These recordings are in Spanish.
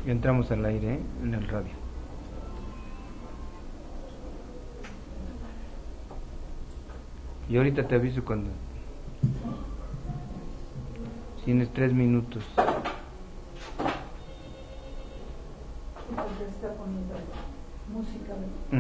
Ya entramos al aire, en el radio. Y ahorita te aviso cuando tienes 3 minutos. Porque está poniendo música.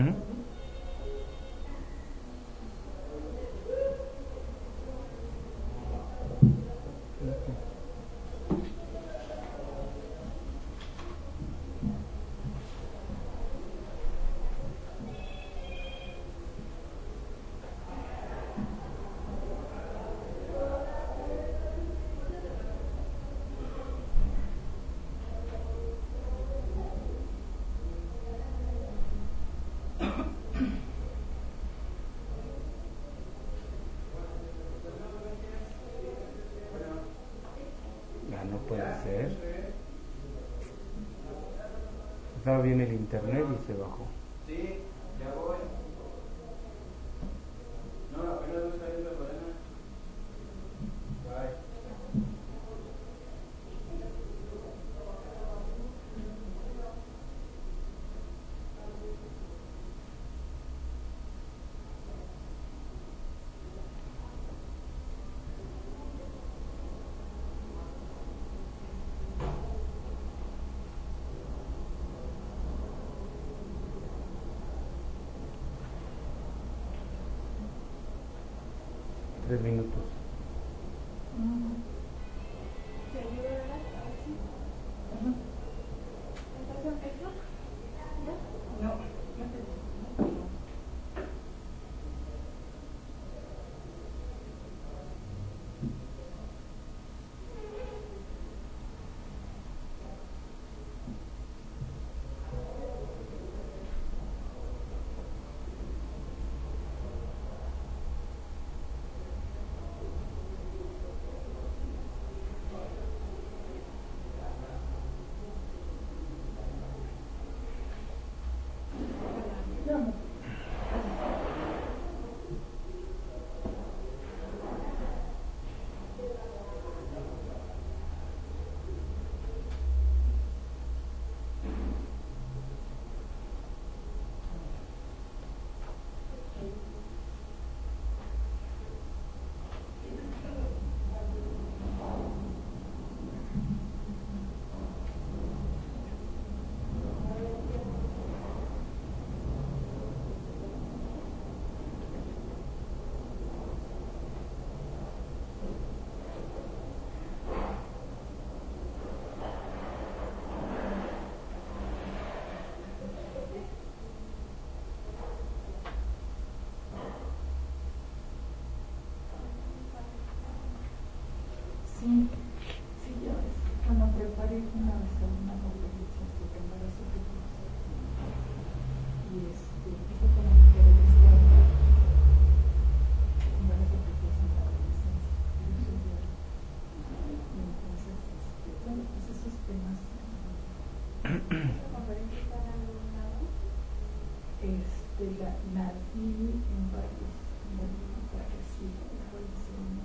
No puede ser. Estaba bien el internet y se bajó. Sí, ya voy. No, apenas voy saliendo de Morena. Bye. 3 minutos. ¿Te ayuda a así? ¿Estás en Facebook? ¿Ya? No, sí, yo cuando preparé una conferencia sobre embarazo precoz y fue con la mujer de embarazo precoz en la adolescencia. Y entonces, bueno, pues esos temas. ¿Esa conferencia está en algún lado? La vi en varios, sí, puede ser una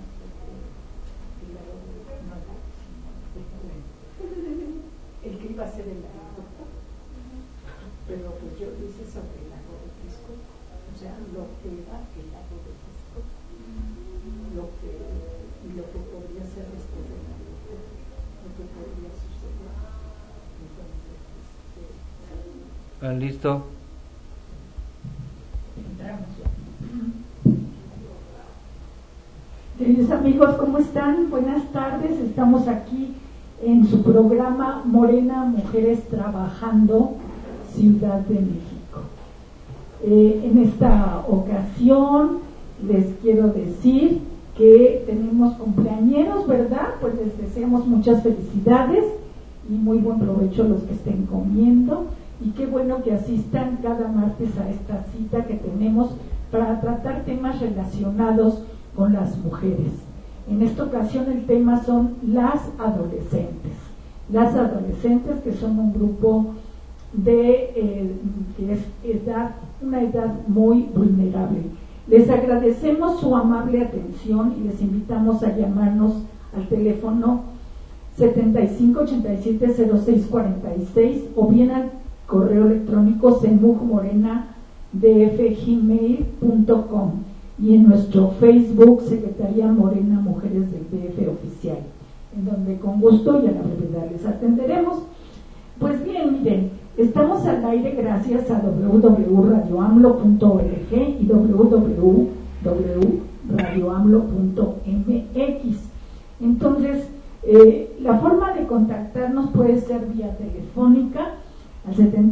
el que iba a ser el aeropuerto, pero pues yo lo hice sobre el lago de Texcoco, o sea, lo que era el lago de Texcoco, lo que podría ser después del aeropuerto, lo que podría suceder. Entonces, ¿Listo? entramos ya. Queridos amigos, ¿cómo están? Buenas tardes, estamos aquí en su programa Morena Mujeres Trabajando, Ciudad de México. En esta ocasión les quiero decir que tenemos cumpleañeros, ¿verdad? Pues les deseamos muchas felicidades y muy buen provecho a los que estén comiendo, y qué bueno que asistan cada martes a esta cita que tenemos para tratar temas relacionados con las mujeres. En esta ocasión el tema son las adolescentes que son un grupo de que es una edad muy vulnerable. Les agradecemos su amable atención y les invitamos a llamarnos al teléfono 75870646 o bien al correo electrónico semujmorena@gmail.com y en nuestro Facebook Secretaría Morena Mujeres del DF Oficial, en donde con gusto y a la brevedad les atenderemos. Pues bien, miren, estamos al aire gracias a www.radioamlo.org y www.radioamlo.mx. Entonces, la forma de contactarnos puede ser vía telefónica al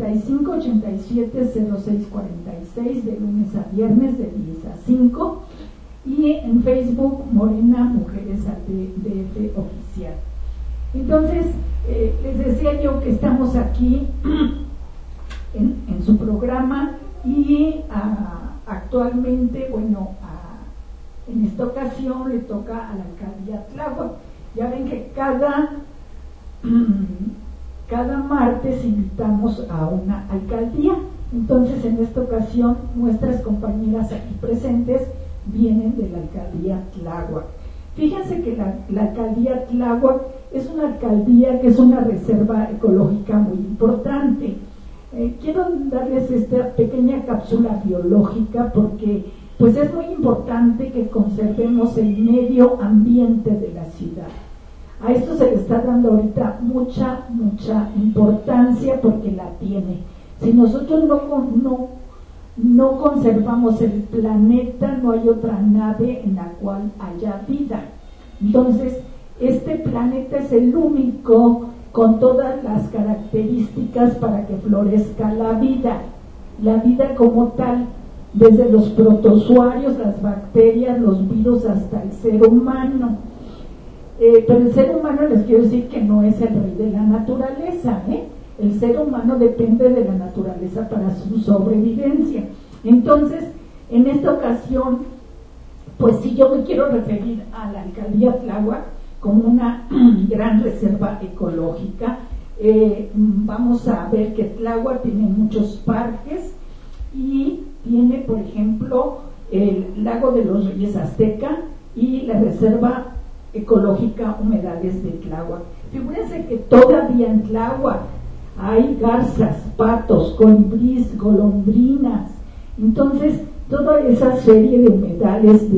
75870646 de lunes a viernes de 10 a 5 y en Facebook Morena Mujeres DF Oficial. Entonces, les decía yo que estamos aquí en su programa y actualmente, bueno, en esta ocasión le toca a la alcaldía Tláhuac. Ya ven que cada martes invitamos a una alcaldía. Entonces, en esta ocasión, nuestras compañeras aquí presentes vienen de la alcaldía Tláhuac. Fíjense que la alcaldía Tláhuac es una alcaldía que es una reserva ecológica muy importante. Quiero darles esta pequeña cápsula biológica porque pues es muy importante que conservemos el medio ambiente de la ciudad. A esto se le está dando ahorita mucha importancia porque la tiene. Si nosotros no conservamos el planeta, no hay otra nave en la cual haya vida. Entonces, este planeta es el único con todas las características para que florezca la vida como tal, desde los protozoarios, las bacterias, los virus hasta el ser humano. Pero el ser humano, les quiero decir que no es el rey de la naturaleza, El ser humano depende de la naturaleza para su sobrevivencia. Entonces, en esta ocasión, pues sí, yo me quiero referir a la alcaldía Tláhuac como una gran reserva ecológica. Vamos a ver que Tláhuac tiene muchos parques y tiene, por ejemplo, el Lago de los Reyes Azteca y la Reserva Ecológica Humedales de Tláhuac. Figúrense que todavía en Tláhuac hay garzas, patos, colibrís, golondrinas. Entonces, toda esa serie de humedales,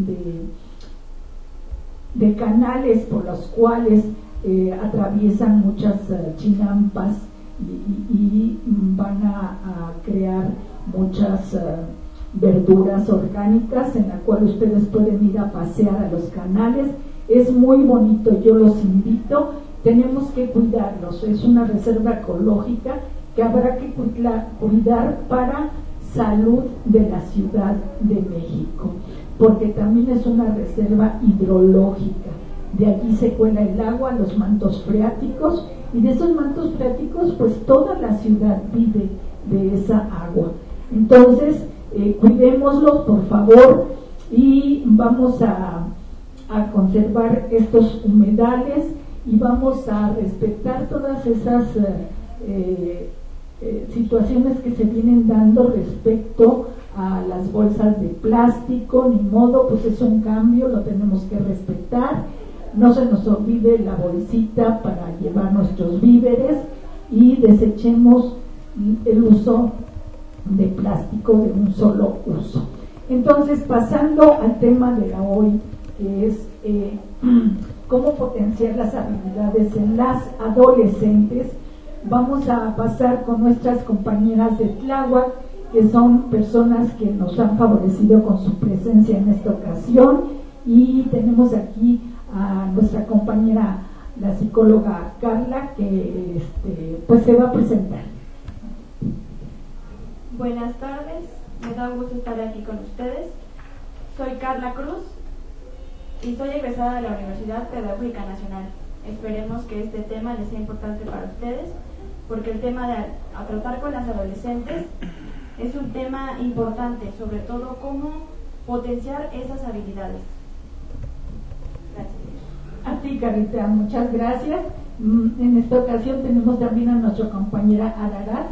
de canales por los cuales atraviesan muchas chinampas y van a crear muchas verduras orgánicas en la cual ustedes pueden ir a pasear a los canales. Es muy bonito, yo los invito. Tenemos que cuidarlos, es una reserva ecológica que habrá que cuidar para salud de la Ciudad de México, porque también es una reserva hidrológica. De allí se cuela el agua, los mantos freáticos, y de esos mantos freáticos pues toda la ciudad vive de esa agua. Entonces, cuidémoslos, por favor, y vamos a conservar estos humedales y vamos a respetar todas esas situaciones que se vienen dando respecto a las bolsas de plástico. Ni modo, pues es un cambio, lo tenemos que respetar. No se nos olvide la bolsita para llevar nuestros víveres y desechemos el uso de plástico de un solo uso. Entonces, pasando al tema de hoy, que es cómo potenciar las habilidades en las adolescentes, vamos a pasar con nuestras compañeras de Tláhuac, que son personas que nos han favorecido con su presencia en esta ocasión, y tenemos aquí a nuestra compañera, la psicóloga Carla, que pues se va a presentar. Buenas tardes, me da gusto estar aquí con ustedes. Soy Carla Cruz y soy egresada de la Universidad Pedagógica Nacional. Esperemos que este tema les sea importante para ustedes, porque el tema a tratar con las adolescentes es un tema importante, sobre todo cómo potenciar esas habilidades. Gracias. A ti, Carlita, muchas gracias. En esta ocasión tenemos también a nuestra compañera Ararat.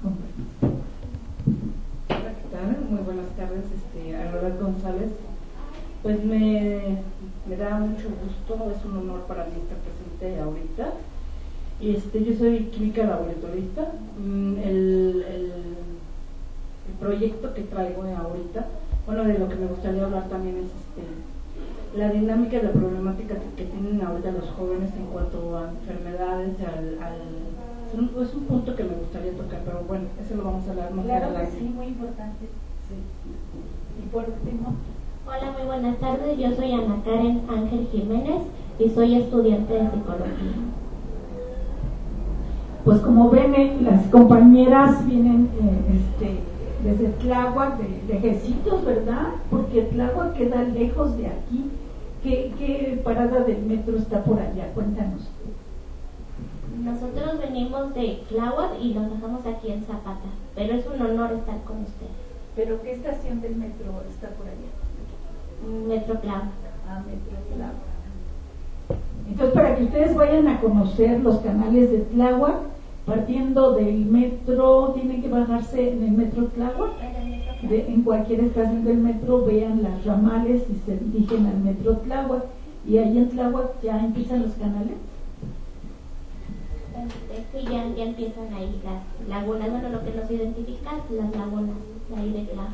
Hola, ¿qué tal? Muy buenas tardes, Ararat González. Pues me da mucho gusto, es un honor para mí estar presente estudiante ahorita. Yo soy química laboratorista. El proyecto que traigo ahorita, bueno, de lo que me gustaría hablar también es la dinámica y la problemática que tienen ahorita los jóvenes en cuanto a enfermedades, es un punto que me gustaría tocar, pero bueno, eso lo vamos a hablar más Claro adelante. que sí, muy importante. Sí. Y por último. Hola, muy buenas tardes. Yo soy Ana Karen Ángel Jiménez y soy estudiante de psicología. Pues como ven, las compañeras vienen desde Tláhuac, de Lejecitos, ¿verdad? Porque Tláhuac queda lejos de aquí. ¿Qué parada del metro está por allá? Cuéntanos. Nosotros venimos de Tláhuac y nos dejamos aquí en Zapata, pero es un honor estar con ustedes. ¿Pero qué estación del metro está por allá? Metro Tláhuac. Ah, Metro Tláhuac. Entonces, para que ustedes vayan a conocer los canales de Tláhuac, partiendo del metro, tienen que bajarse en el metro Tláhuac. En cualquier estación del metro vean las ramales y se dirigen al metro Tláhuac, y ahí en Tláhuac ya empiezan los canales. Sí, ya empiezan ahí las lagunas, bueno, lo que nos identifica es las lagunas de ahí de Tláhuac.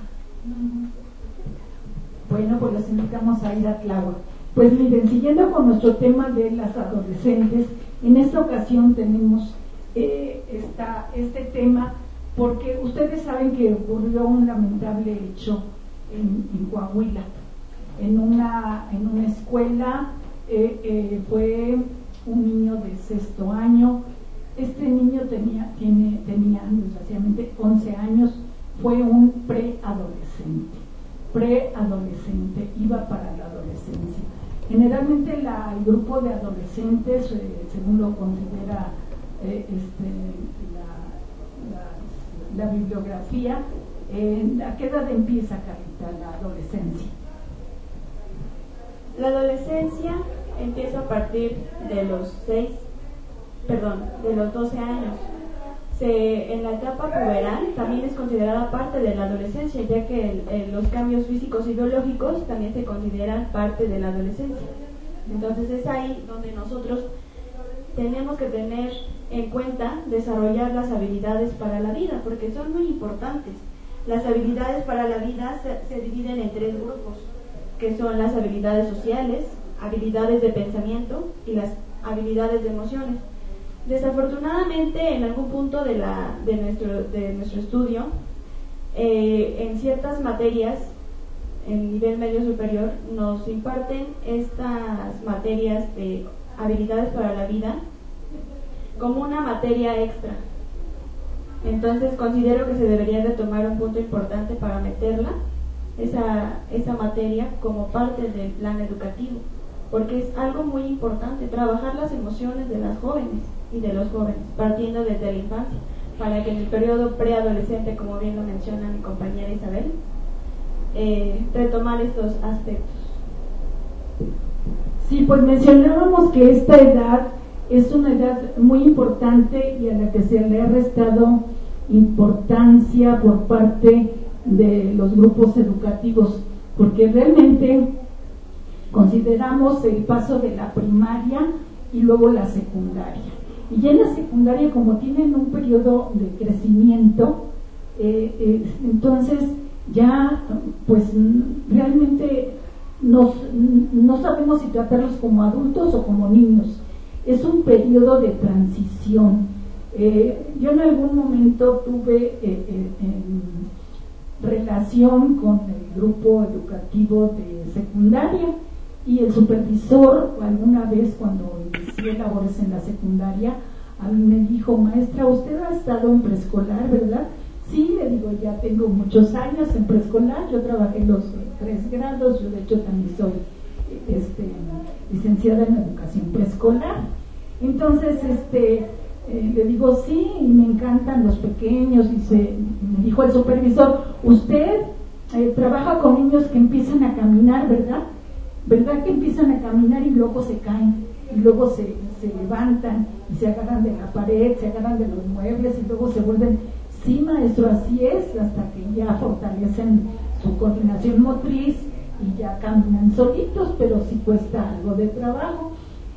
Bueno, pues los invitamos a ir a Tláhuac. Pues miren, siguiendo con nuestro tema de las adolescentes, en esta ocasión tenemos este tema porque ustedes saben que ocurrió un lamentable hecho en Coahuila, en una escuela. Fue un niño de 6º año. Este niño tenía desgraciadamente 11 años, fue un preadolescente, iba para la adolescencia. Generalmente el grupo de adolescentes, según lo considera la bibliografía, ¿a qué edad empieza, Carlita, la adolescencia? La adolescencia empieza a partir de los 12 años. En la etapa puberal también es considerada parte de la adolescencia, ya que los cambios físicos y biológicos también se consideran parte de la adolescencia. Entonces es ahí donde nosotros tenemos que tener en cuenta desarrollar las habilidades para la vida, porque son muy importantes. Las habilidades para la vida se dividen en 3 grupos, que son las habilidades sociales, habilidades de pensamiento y las habilidades de emociones. Desafortunadamente, en algún punto de nuestro estudio, en ciertas materias en nivel medio superior nos imparten estas materias de habilidades para la vida como una materia extra. Entonces considero que se debería de tomar un punto importante para meterla, esa materia, como parte del plan educativo, porque es algo muy importante, trabajar las emociones de las jóvenes y de los jóvenes, partiendo desde la infancia, para que en el periodo preadolescente, como bien lo menciona mi compañera Isabel, retomar estos aspectos. Sí, pues mencionábamos que esta edad es una edad muy importante y a la que se le ha restado importancia por parte de los grupos educativos, porque realmente consideramos el paso de la primaria y luego la secundaria. Y ya en la secundaria, como tienen un periodo de crecimiento, entonces ya pues realmente no sabemos si tratarlos como adultos o como niños. Es un periodo de transición. Yo en algún momento tuve relación con el grupo educativo de secundaria, y el supervisor alguna vez, cuando inicié labores en la secundaria, a mí me dijo: maestra, usted ha estado en preescolar, ¿verdad? Sí, le digo, ya tengo muchos años en preescolar, yo trabajé los 3 grados, yo de hecho también soy licenciada en educación preescolar. Entonces le digo: sí, y me encantan los pequeños. Y me dijo el supervisor: usted trabaja con niños que empiezan a caminar, ¿verdad? ¿Verdad que empiezan a caminar y luego se caen, y luego se levantan y se agarran de la pared, se agarran de los muebles y luego se vuelven? Sí, maestro, así es, hasta que ya fortalecen su coordinación motriz y ya caminan solitos, pero sí cuesta algo de trabajo.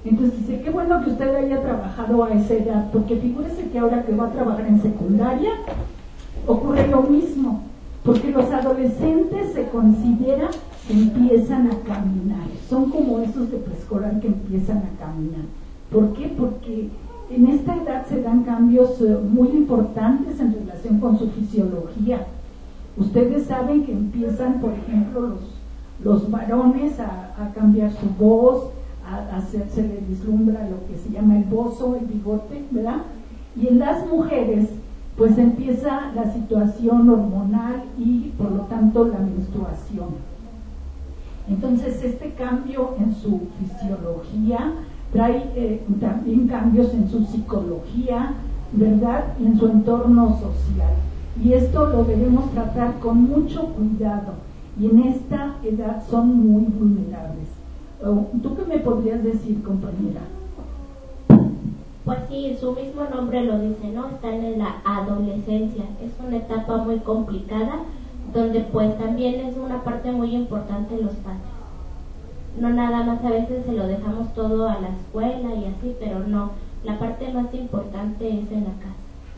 Entonces dice, qué bueno que usted haya trabajado a esa edad, porque figúrese que ahora que va a trabajar en secundaria, ocurre lo mismo, porque los adolescentes se considera que empiezan a caminar, son como esos de preescolar que empiezan a caminar. ¿Por qué? Porque en esta edad se dan cambios muy importantes en relación con su fisiología. Ustedes saben que empiezan, por ejemplo, los varones a cambiar su voz, se le vislumbra lo que se llama el bozo, el bigote, ¿verdad? Y en las mujeres, pues empieza la situación hormonal y, por lo tanto, la menstruación. Entonces, este cambio en su fisiología trae también cambios en su psicología, ¿verdad? Y en su entorno social. Y esto lo debemos tratar con mucho cuidado. Y en esta edad son muy vulnerables. ¿Tú qué me podrías decir, compañera? Pues sí, su mismo nombre lo dice, ¿no? Están en la adolescencia. Es una etapa muy complicada, donde pues también es una parte muy importante los padres. No nada más a veces se lo dejamos todo a la escuela y así, pero no, la parte más importante es en la casa.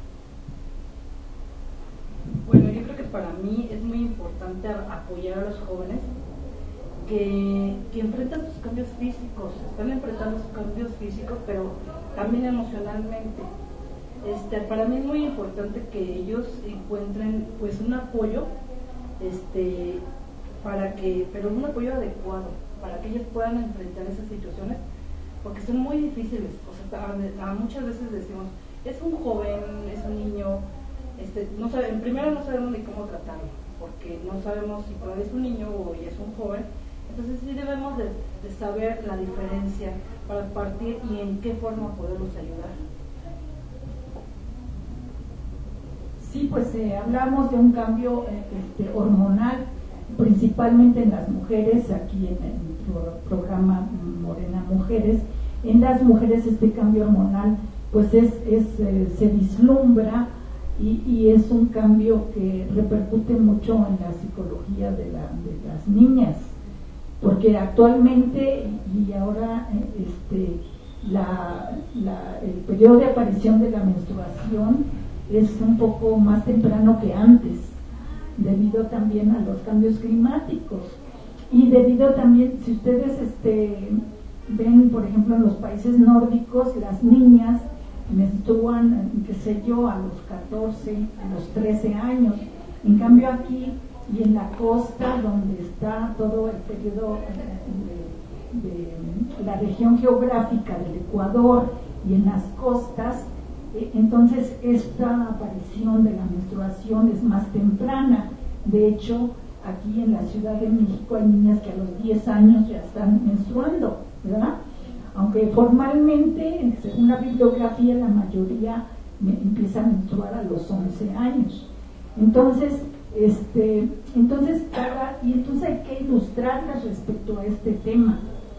Bueno, yo creo que para mí es muy importante apoyar a los jóvenes que enfrentan sus cambios físicos, están enfrentando sus cambios físicos, pero también emocionalmente. Para mí es muy importante que ellos encuentren pues un apoyo, pero un apoyo adecuado, para que ellos puedan enfrentar esas situaciones, porque son muy difíciles. O sea, muchas veces decimos, es un joven, es un niño, en primero no sabemos ni cómo tratarlo, porque no sabemos si todavía es un niño o ya es un joven. Entonces sí debemos de saber la diferencia para partir y en qué forma poderlos ayudar. Sí, pues hablamos de un cambio hormonal, principalmente en las mujeres, aquí en el programa Morena Mujeres. En las mujeres este cambio hormonal pues se vislumbra y es un cambio que repercute mucho en la psicología de las niñas, porque actualmente y ahora el periodo de aparición de la menstruación es un poco más temprano que antes, debido también a los cambios climáticos y debido también, si ustedes ven, por ejemplo, en los países nórdicos, las niñas menstruan, qué sé yo, a los 14, a los 13 años. En cambio aquí y en la costa, donde está todo el periodo de la región geográfica del Ecuador y en las costas, entonces esta aparición de la menstruación es más temprana. De hecho, aquí en la Ciudad de México hay niñas que a los 10 años ya están menstruando, ¿verdad? Aunque formalmente, según la bibliografía, la mayoría empieza a menstruar a los 11 años. Entonces hay que ilustrarlas respecto a este tema.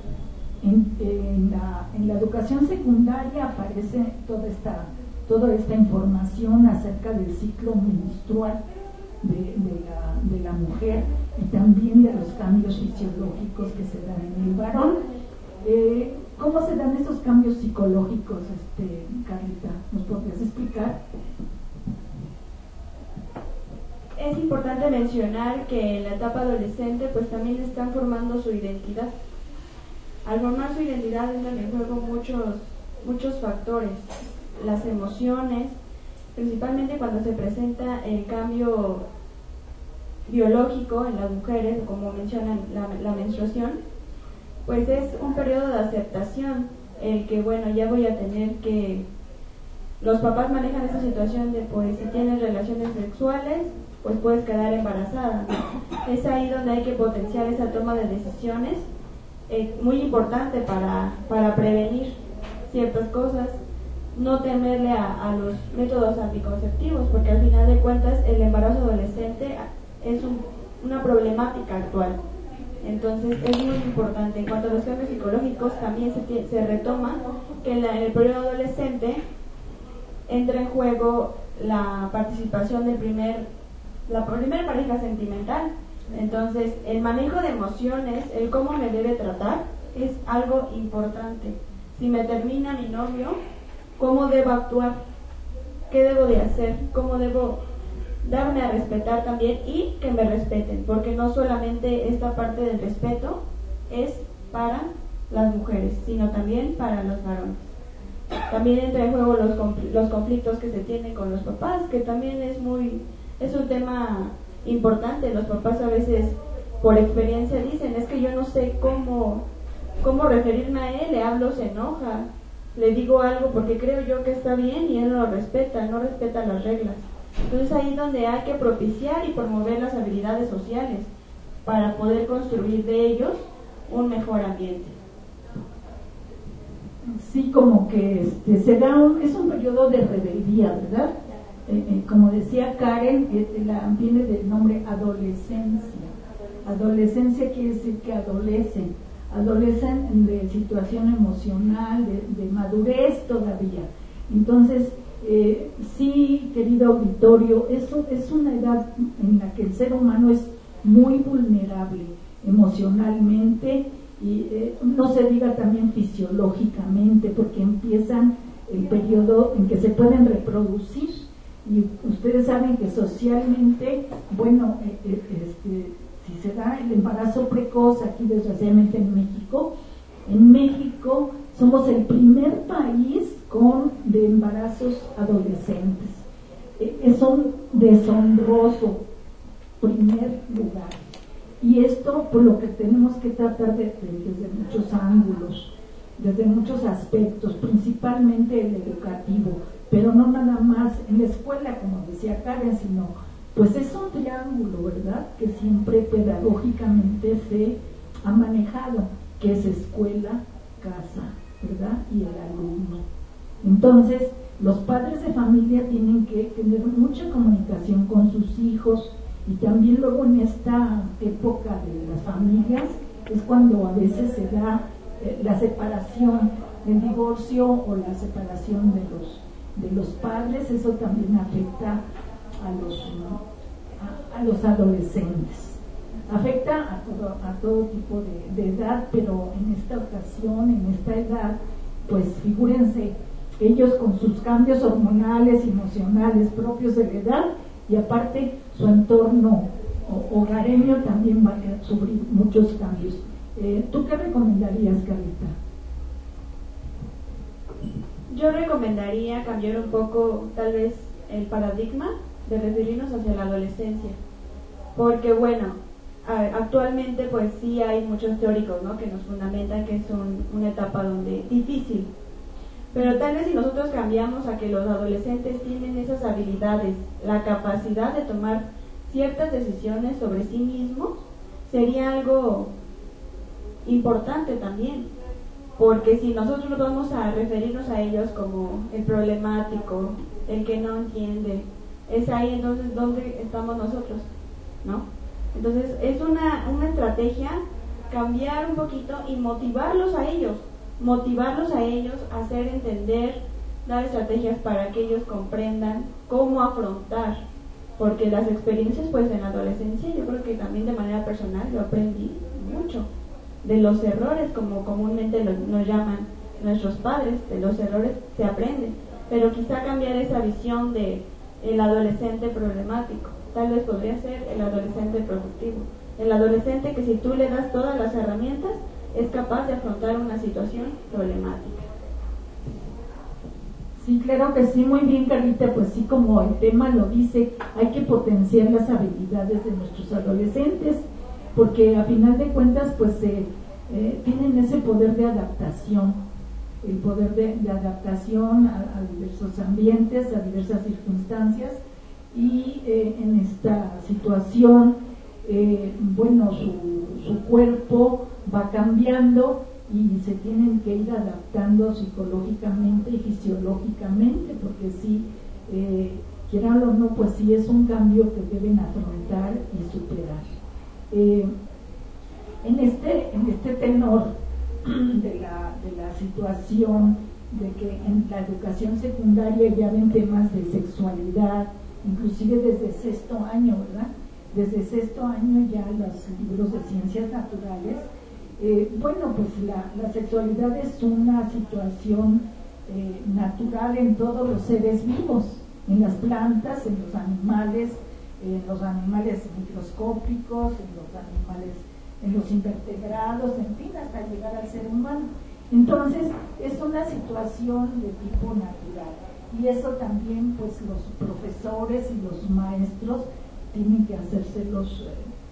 En la educación secundaria aparece toda esta información acerca del ciclo menstrual de la mujer y también de los cambios fisiológicos que se dan en el varón. ¿Cómo se dan esos cambios psicológicos, Carlita? ¿Nos podrías explicar? Es importante mencionar que en la etapa adolescente pues también están formando su identidad. Al formar su identidad entran en juego muchos factores, las emociones, principalmente cuando se presenta el cambio biológico en las mujeres, como mencionan la menstruación, pues es un periodo de aceptación, el que bueno, ya voy a tener que, los papás manejan esa situación de pues si tienes relaciones sexuales, pues puedes quedar embarazada. Es ahí donde hay que potenciar esa toma de decisiones, muy importante para prevenir ciertas cosas, no temerle a los métodos anticonceptivos, porque al final de cuentas el embarazo adolescente es una problemática actual. Entonces es muy importante. En cuanto a los cambios psicológicos, también se retoma que en el periodo adolescente entra en juego la participación la primera pareja sentimental. Entonces el manejo de emociones, el cómo me debe tratar, es algo importante. si me termina mi novio, ¿cómo debo actuar? ¿Qué debo de hacer? ¿Cómo debo darme a respetar también y que me respeten? Porque no solamente esta parte del respeto es para las mujeres, sino también para los varones. También entra en juego los conflictos que se tienen con los papás, que también es un tema importante. Los papás a veces, por experiencia, dicen, es que yo no sé cómo referirme a él, le hablo, se enoja, le digo algo porque creo yo que está bien y él no respeta las reglas. Entonces ahí es donde hay que propiciar y promover las habilidades sociales para poder construir de ellos un mejor ambiente. Sí, como que es un periodo de rebeldía, ¿verdad? Como decía Karen, viene del nombre adolescencia. Adolescencia quiere decir que adolecen de situación emocional, de madurez todavía. Entonces, sí, querido auditorio, eso es una edad en la que el ser humano es muy vulnerable emocionalmente y no se diga también fisiológicamente, porque empiezan el periodo en que se pueden reproducir y ustedes saben que socialmente, bueno, si se da el embarazo precoz aquí desgraciadamente en México somos el primer país de embarazos adolescentes. Es un deshonroso primer lugar. Y esto por lo que tenemos que tratar desde muchos ángulos, desde muchos aspectos, principalmente el educativo, pero no nada más en la escuela, como decía Karen, sino pues es un triángulo, ¿verdad?, que siempre pedagógicamente se ha manejado, que es escuela, casa, ¿verdad?, y el alumno. Entonces, los padres de familia tienen que tener mucha comunicación con sus hijos, y también luego en esta época de las familias es cuando a veces se da la separación, el divorcio o la separación de los padres. Eso también afecta a los adolescentes, afecta a todo tipo de edad, pero en esta ocasión, en esta edad, pues figúrense, ellos con sus cambios hormonales, emocionales propios de la edad, y aparte su entorno hogareño también va a sufrir muchos cambios. ¿Tú qué recomendarías, Carlita? Yo recomendaría cambiar un poco tal vez el paradigma de referirnos hacia la adolescencia, porque bueno, actualmente pues sí hay muchos teóricos, ¿no?, que nos fundamentan que es una etapa difícil, pero tal vez si nosotros cambiamos a que los adolescentes tienen esas habilidades, la capacidad de tomar ciertas decisiones sobre sí mismos, sería algo importante también, porque si nosotros vamos a referirnos a ellos como el problemático, el que no entiende, es ahí entonces donde estamos nosotros, ¿no? Entonces es una estrategia cambiar un poquito y motivarlos a ellos, hacer entender, dar estrategias para que ellos comprendan cómo afrontar, porque las experiencias pues en la adolescencia yo creo que también de manera personal yo aprendí mucho de los errores, como comúnmente nos llaman nuestros padres, de los errores se aprende, pero quizá cambiar esa visión de el adolescente problemático, tal vez podría ser el adolescente productivo, el adolescente que si tú le das todas las herramientas es capaz de afrontar una situación problemática. Sí, claro que sí, muy bien, Carlita. Pues sí, como el tema lo dice, hay que potenciar las habilidades de nuestros adolescentes, porque a final de cuentas pues tienen ese poder de adaptación, el poder de adaptación a diversos ambientes, a diversas circunstancias, y en esta situación bueno, su cuerpo va cambiando y se tienen que ir adaptando psicológicamente y fisiológicamente, porque sí, quieran o no, pues sí es un cambio que deben afrontar y superar. En este tenor de la situación de que en la educación secundaria ya ven temas de sexualidad, inclusive desde sexto año, ¿verdad? Desde sexto año ya los libros de ciencias naturales Bueno, pues la sexualidad es una situación natural en todos los seres vivos, en las plantas, en los animales microscópicos, en los invertebrados, en fin, hasta llegar al ser humano. Entonces, es una situación de tipo natural. Y eso también, pues, los profesores y los maestros tienen que hacérselos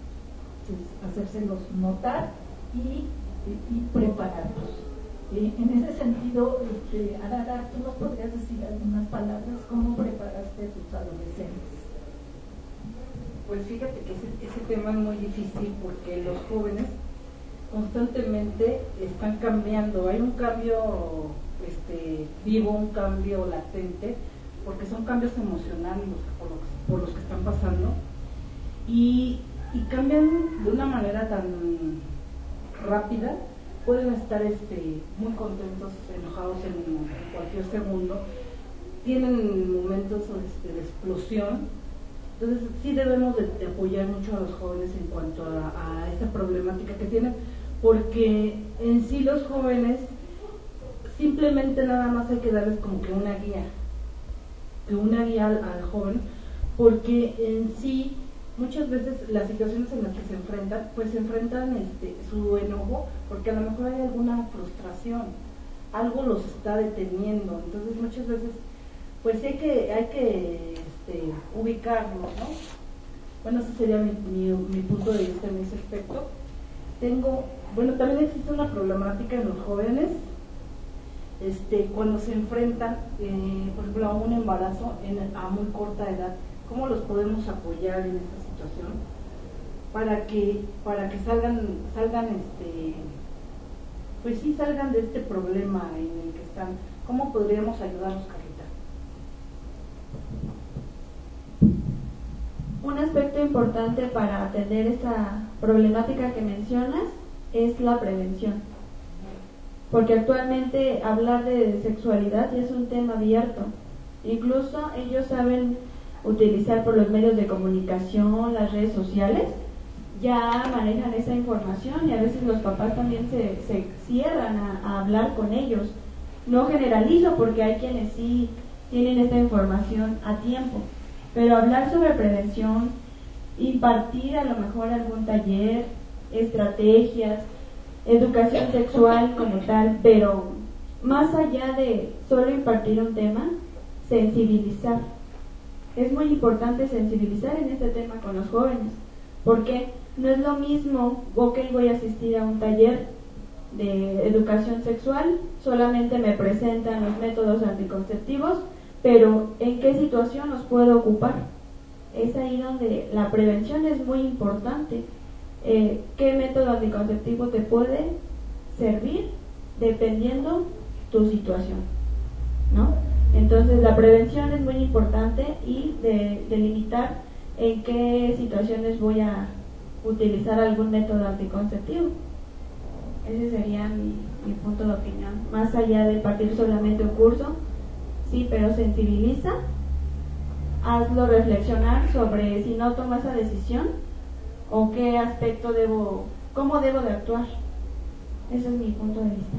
notar y prepararlos. En ese sentido, Arara, ¿tú nos podrías decir algunas palabras? ¿Cómo preparaste a tus adolescentes? Pues fíjate que ese tema es muy difícil porque los jóvenes constantemente están cambiando. Hay un cambio vivo, un cambio latente, porque son cambios emocionales por los que están pasando y cambian de una manera tan rápida. Pueden estar muy contentos, enojados en cualquier segundo, tienen momentos de explosión. Entonces sí debemos de apoyar mucho a los jóvenes en cuanto a esta problemática que tienen, porque en sí los jóvenes simplemente nada más hay que darles como que una guía al joven, porque en sí muchas veces las situaciones en las que se enfrentan su enojo, porque a lo mejor hay alguna frustración, algo los está deteniendo. Entonces muchas veces pues hay que ubicarlos, ¿no? Bueno, ese sería mi punto de vista en ese aspecto. También existe una problemática en los jóvenes cuando se enfrentan, por ejemplo, a un embarazo a muy corta edad. ¿Cómo los podemos apoyar en esta situación para que salgan de este problema en el que están? ¿Cómo podríamos ayudarlos, Carlita? Un aspecto importante para atender esta problemática que mencionas es la prevención, porque actualmente hablar de sexualidad ya es un tema abierto. Incluso ellos saben utilizar por los medios de comunicación, las redes sociales, ya manejan esa información y a veces los papás también se cierran a hablar con ellos. No generalizo porque hay quienes sí tienen esta información a tiempo, pero hablar sobre prevención, impartir a lo mejor algún taller, estrategias, educación sexual como tal, pero más allá de solo impartir un tema, sensibilizar. Es muy importante sensibilizar en este tema con los jóvenes, porque no es lo mismo, voy a asistir a un taller de educación sexual, solamente me presentan los métodos anticonceptivos, pero ¿en qué situación los puedo ocupar? Es ahí donde la prevención es muy importante. ¿Qué método anticonceptivo te puede servir dependiendo tu situación, ¿no? Entonces la prevención es muy importante y delimitar en qué situaciones voy a utilizar algún método anticonceptivo. Ese sería mi punto de opinión. Más allá de partir solamente un curso, sí, pero sensibiliza, hazlo reflexionar sobre si no tomo esa decisión o qué aspecto cómo debo de actuar. Ese es mi punto de vista.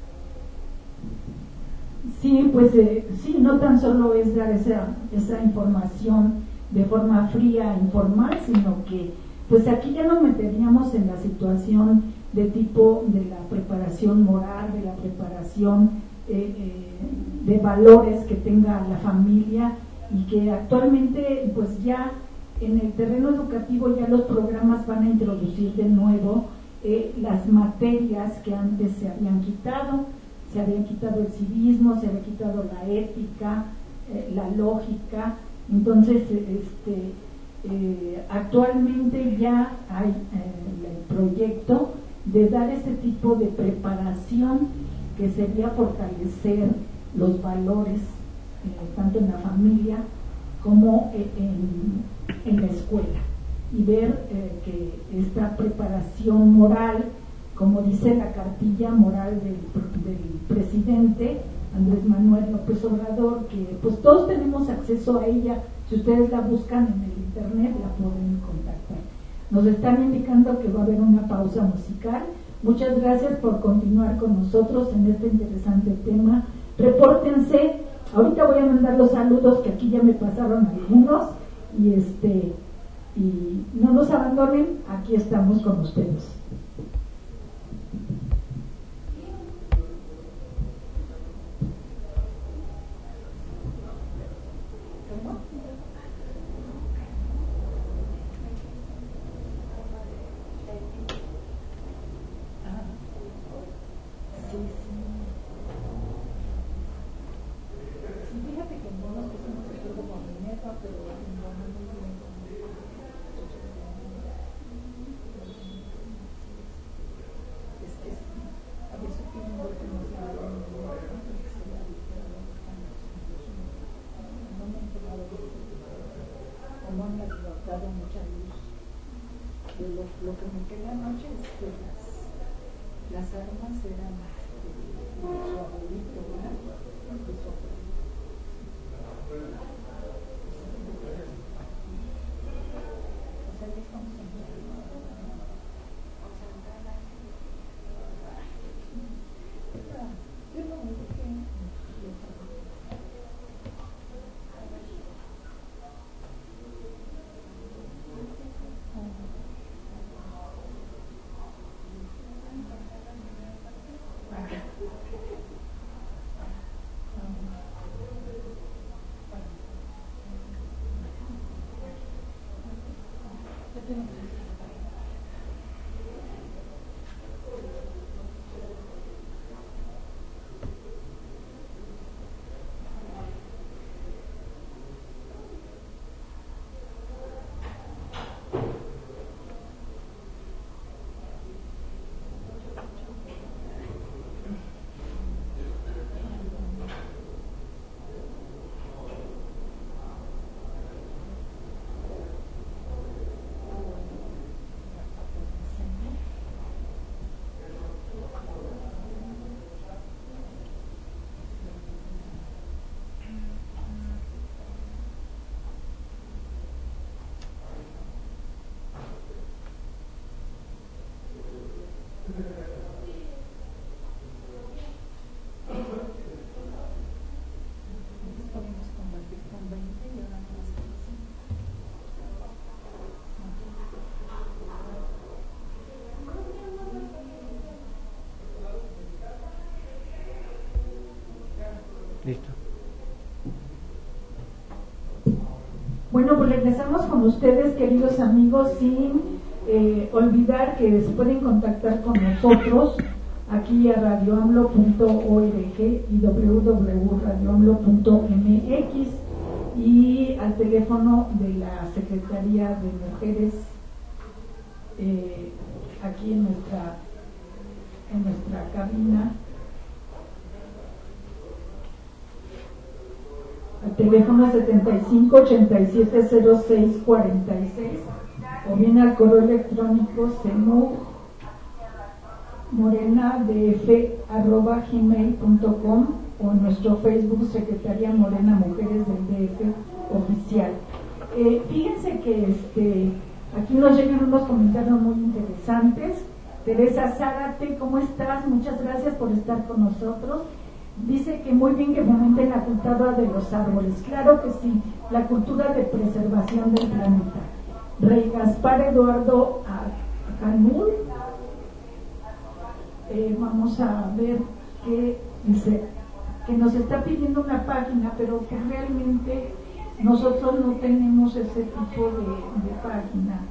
Sí, pues sí, no tan solo es dar esa información de forma fría, informal, sino que pues aquí ya nos meteríamos en la situación de tipo de la preparación moral, de la preparación de valores que tenga la familia, y que actualmente pues ya en el terreno educativo ya los programas van a introducir de nuevo las materias que antes se habían quitado el civismo, se había quitado la ética, la lógica. Entonces actualmente ya hay el proyecto de dar ese tipo de preparación que sería fortalecer los valores tanto en la familia como en la escuela, y ver que esta preparación moral, como dice la cartilla moral del presidente Andrés Manuel López Obrador, que pues todos tenemos acceso a ella. Si ustedes la buscan en el internet la pueden contactar. Nos están indicando que va a haber una pausa musical Muchas gracias por continuar con nosotros en este interesante tema. Repórtense. Ahorita voy a mandar los saludos, que aquí ya me pasaron algunos, y no nos abandonen, aquí estamos con ustedes. Lo que me quedé anoche es que las armas eran de su abuelito, ¿verdad? De su abuelito. O sea, que estamos en yo no me dije. Listo. Bueno, pues regresamos con ustedes, queridos amigos, sin olvidar que se pueden contactar con nosotros aquí a radioamlo.org y www.radioamlo.mx y al teléfono de la Secretaría de Mujeres aquí en nuestra cabina. Al teléfono 75 87 06 46 o bien al correo electrónico semurmorenadf@gmail.com o en nuestro Facebook Secretaría Morena Mujeres del DF Oficial. Fíjense que aquí nos llegan unos comentarios muy interesantes. Teresa Zárate, ¿cómo estás? Muchas gracias por estar con nosotros. Dice que muy bien que fomenten la cultura de los árboles. Claro que sí, la cultura de preservación del planeta. Rey Gaspar Eduardo Acanul. Vamos a ver qué dice, que nos está pidiendo una página, pero que realmente nosotros no tenemos ese tipo de página.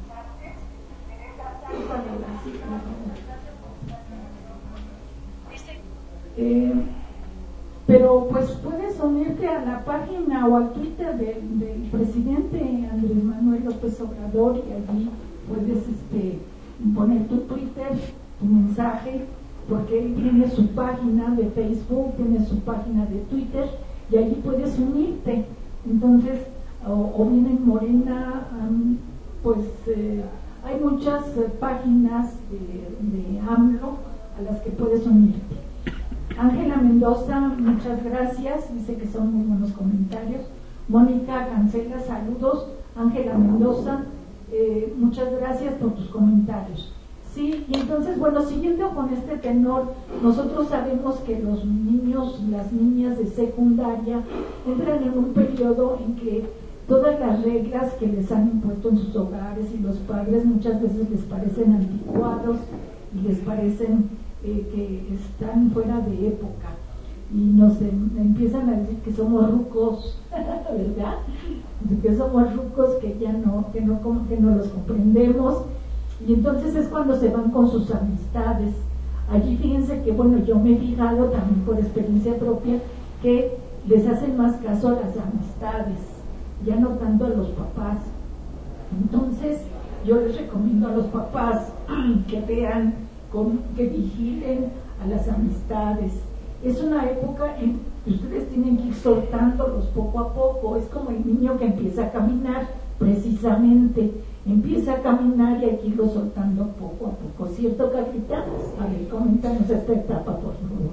Pero pues puedes unirte a la página o al Twitter del presidente Andrés Manuel López Obrador y allí puedes poner tu Twitter, tu mensaje, porque él tiene su página de Facebook, tiene su página de Twitter y allí puedes unirte. Entonces, o bien en Morena, pues hay muchas páginas de AMLO a las que puedes unirte. Ángela Mendoza, muchas gracias, dice que son muy buenos comentarios. Mónica Cancela, saludos. Ángela Mendoza, muchas gracias por tus comentarios. Sí, y entonces, bueno, siguiendo con este tenor, nosotros sabemos que los niños, las niñas de secundaria entran en un periodo en que todas las reglas que les han impuesto en sus hogares y los padres muchas veces les parecen anticuados y les parecen que están fuera de época y nos empiezan a decir que somos rucos, ¿verdad? Que somos rucos, que ya no, que no los comprendemos. Y entonces es cuando se van con sus amistades. Allí fíjense que, bueno, yo me he fijado también por experiencia propia que les hacen más caso a las amistades, ya no tanto a los papás. Entonces yo les recomiendo a los papás que vean, que vigilen a las amistades. Es una época en que ustedes tienen que ir soltándolos poco a poco. Es como el niño que empieza a caminar, precisamente. Empieza a caminar y hay que irlo soltando poco a poco. ¿Cierto, Carlita? A ver, coméntanos esta etapa, por favor.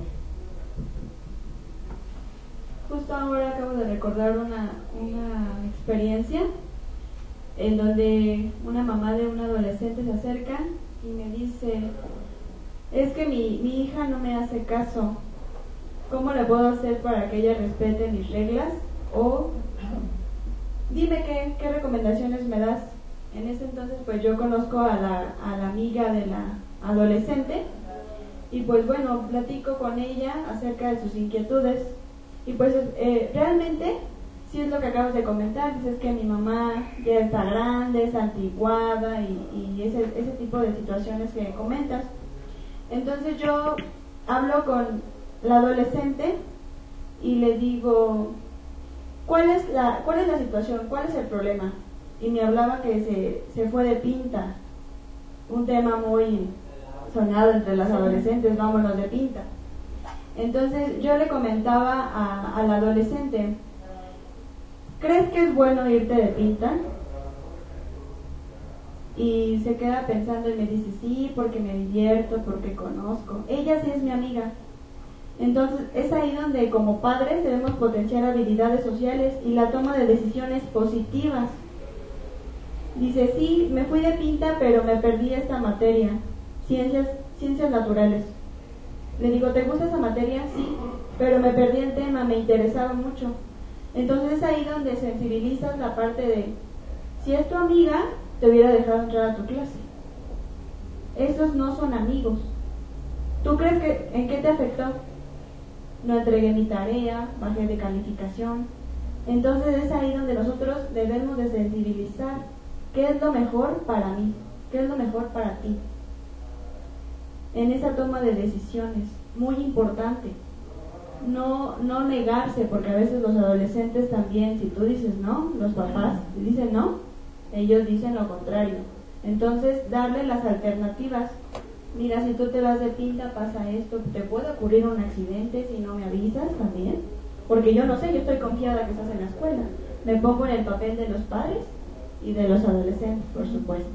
Justo ahora acabo de recordar una experiencia en donde una mamá de un adolescente se acerca y me dice: es que mi hija no me hace caso, ¿cómo le puedo hacer para que ella respete mis reglas? O dime qué recomendaciones me das. En ese entonces pues yo conozco a la amiga de la adolescente y pues bueno, platico con ella acerca de sus inquietudes y pues realmente sí es lo que acabas de comentar. Dices que mi mamá ya está grande, es anticuada y ese tipo de situaciones que comentas. Entonces yo hablo con la adolescente y le digo: ¿cuál es la situación? ¿Cuál es el problema? Y me hablaba que se fue de pinta, un tema muy sonado entre las adolescentes, vámonos de pinta. Entonces yo le comentaba a la adolescente: ¿crees que es bueno irte de pinta? Y se queda pensando y me dice: sí, porque me divierto, porque conozco. Ella sí es mi amiga. Entonces es ahí donde como padres debemos potenciar habilidades sociales y la toma de decisiones positivas. Dice: sí, me fui de pinta, pero me perdí esta materia, ciencias naturales. Le digo: ¿te gusta esa materia? Sí, pero me perdí el tema, me interesaba mucho. Entonces es ahí donde sensibilizas la parte de: si es tu amiga, te hubiera dejado entrar a tu clase. Esos no son amigos. ¿Tú crees que en qué te afectó? No entregué mi tarea, bajé de calificación. Entonces es ahí donde nosotros debemos de sensibilizar. ¿Qué es lo mejor para mí? ¿Qué es lo mejor para ti? En esa toma de decisiones, muy importante. No negarse, porque a veces los adolescentes también, si tú dices no, los papás dicen no, ellos dicen lo contrario. Entonces, darle las alternativas. Mira, si tú te vas de pinta, pasa esto, te puede ocurrir un accidente si no me avisas también, porque yo no sé, yo estoy confiada que estás en la escuela. Me pongo en el papel de los padres y de los adolescentes, por supuesto.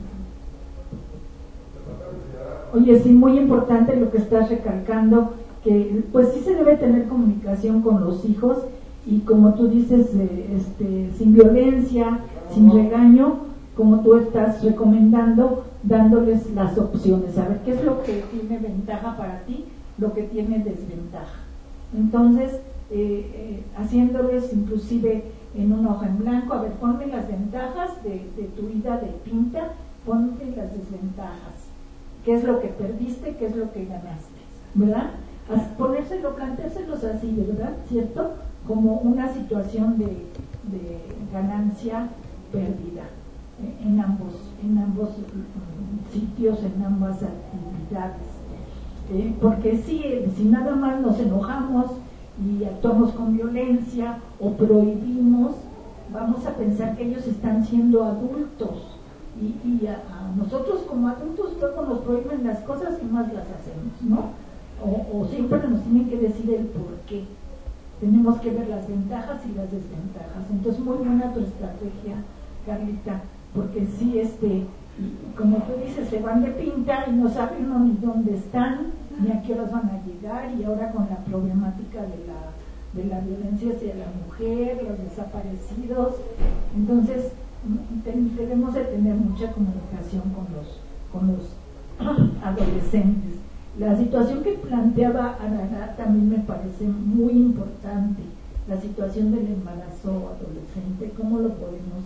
Oye, sí, muy importante lo que estás recalcando, que pues sí se debe tener comunicación con los hijos y como tú dices, sin violencia, sin regaño, como tú estás recomendando, dándoles las opciones, a ver qué es lo que tiene ventaja para ti, lo que tiene desventaja. Entonces, haciéndoles inclusive en una hoja en blanco, a ver, ponme las ventajas de tu vida de pinta, ponme las desventajas, qué es lo que perdiste, qué es lo que ganaste, ¿verdad? Planteárselos así, ¿verdad? ¿Cierto? Como una situación de ganancia perdida en ambos sitios, en ambas actividades. Porque si nada más nos enojamos y actuamos con violencia o prohibimos, vamos a pensar que ellos están siendo adultos y a nosotros como adultos luego nos prohíben las cosas y más las hacemos, ¿no? O siempre nos tienen que decir el por qué. Tenemos que ver las ventajas y las desventajas. Entonces muy buena tu estrategia, Carlita, porque sí, como tú dices, se van de pinta y no saben uno ni dónde están, ni a qué horas van a llegar, y ahora con la problemática de la violencia hacia la mujer, los desaparecidos. Entonces debemos de tener mucha comunicación con los adolescentes. La situación que planteaba Arara también me parece muy importante, la situación del embarazo adolescente, cómo lo podemos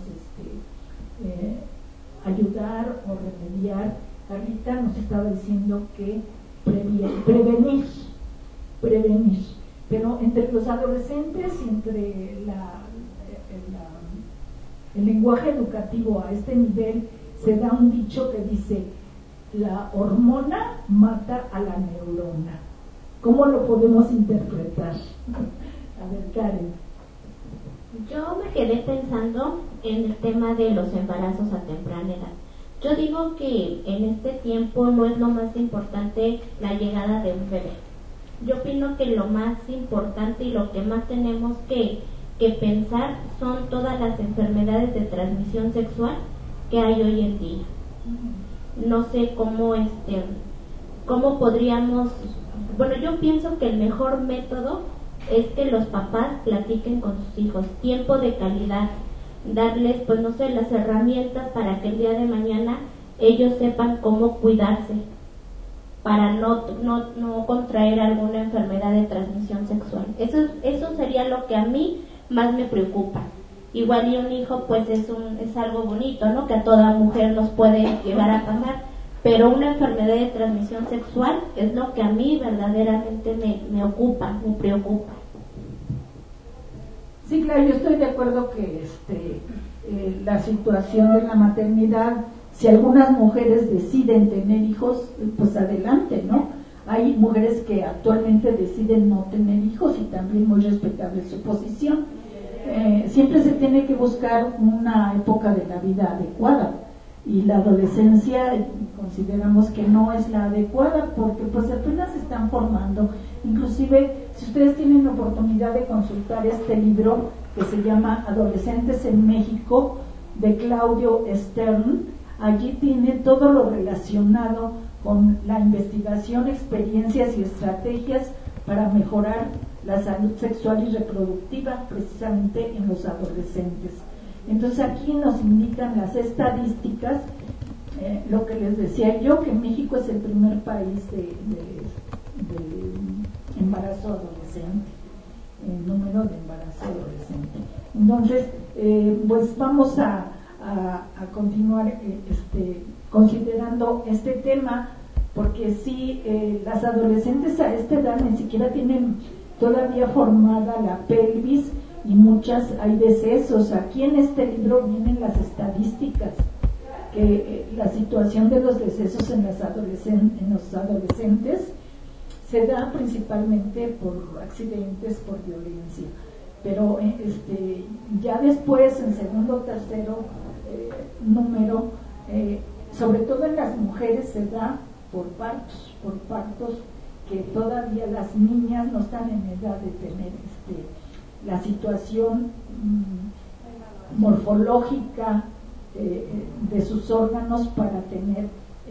ayudar o remediar. Carlita nos estaba diciendo que prevenir, pero entre los adolescentes y entre el lenguaje educativo a este nivel se da un dicho que dice: la hormona mata a la neurona. ¿Cómo lo podemos interpretar? A ver, Karen. Yo me quedé pensando en el tema de los embarazos a temprana edad. Yo digo que en este tiempo no es lo más importante la llegada de un bebé. Yo opino que lo más importante y lo que más tenemos que pensar son todas las enfermedades de transmisión sexual que hay hoy en día. No sé cómo podríamos, bueno, yo pienso que el mejor método es que los papás platiquen con sus hijos, tiempo de calidad, darles, pues no sé, las herramientas para que el día de mañana ellos sepan cómo cuidarse para no contraer alguna enfermedad de transmisión sexual. Eso sería lo que a mí más me preocupa. Igual y un hijo pues es algo bonito, ¿no? Que a toda mujer nos puede llegar a pasar, pero una enfermedad de transmisión sexual es lo que a mí verdaderamente me ocupa, me preocupa. Sí, claro, yo estoy de acuerdo que la situación de la maternidad, si algunas mujeres deciden tener hijos, pues adelante, ¿no? Hay mujeres que actualmente deciden no tener hijos y también muy respetable su posición. Siempre se tiene que buscar una época de la vida adecuada, y la adolescencia consideramos que no es la adecuada porque pues apenas se están formando. Inclusive, si ustedes tienen oportunidad de consultar este libro que se llama Adolescentes en México, de Claudio Stern, allí tiene todo lo relacionado con la investigación, experiencias y estrategias para mejorar la salud sexual y reproductiva precisamente en los adolescentes. Entonces aquí nos indican las estadísticas, lo que les decía yo, que México es el primer país de embarazo adolescente, el número de embarazo adolescente. Entonces, pues vamos a continuar considerando este tema, porque sí, las adolescentes a esta edad ni siquiera tienen todavía formada la pelvis y muchas hay decesos. Aquí en este libro vienen las estadísticas, que la situación de los decesos en los adolescentes se da principalmente por accidentes, por violencia, pero ya después, en segundo o tercero número, sobre todo en las mujeres se da por partos que todavía las niñas no están en edad de tener la situación morfológica de sus órganos para tener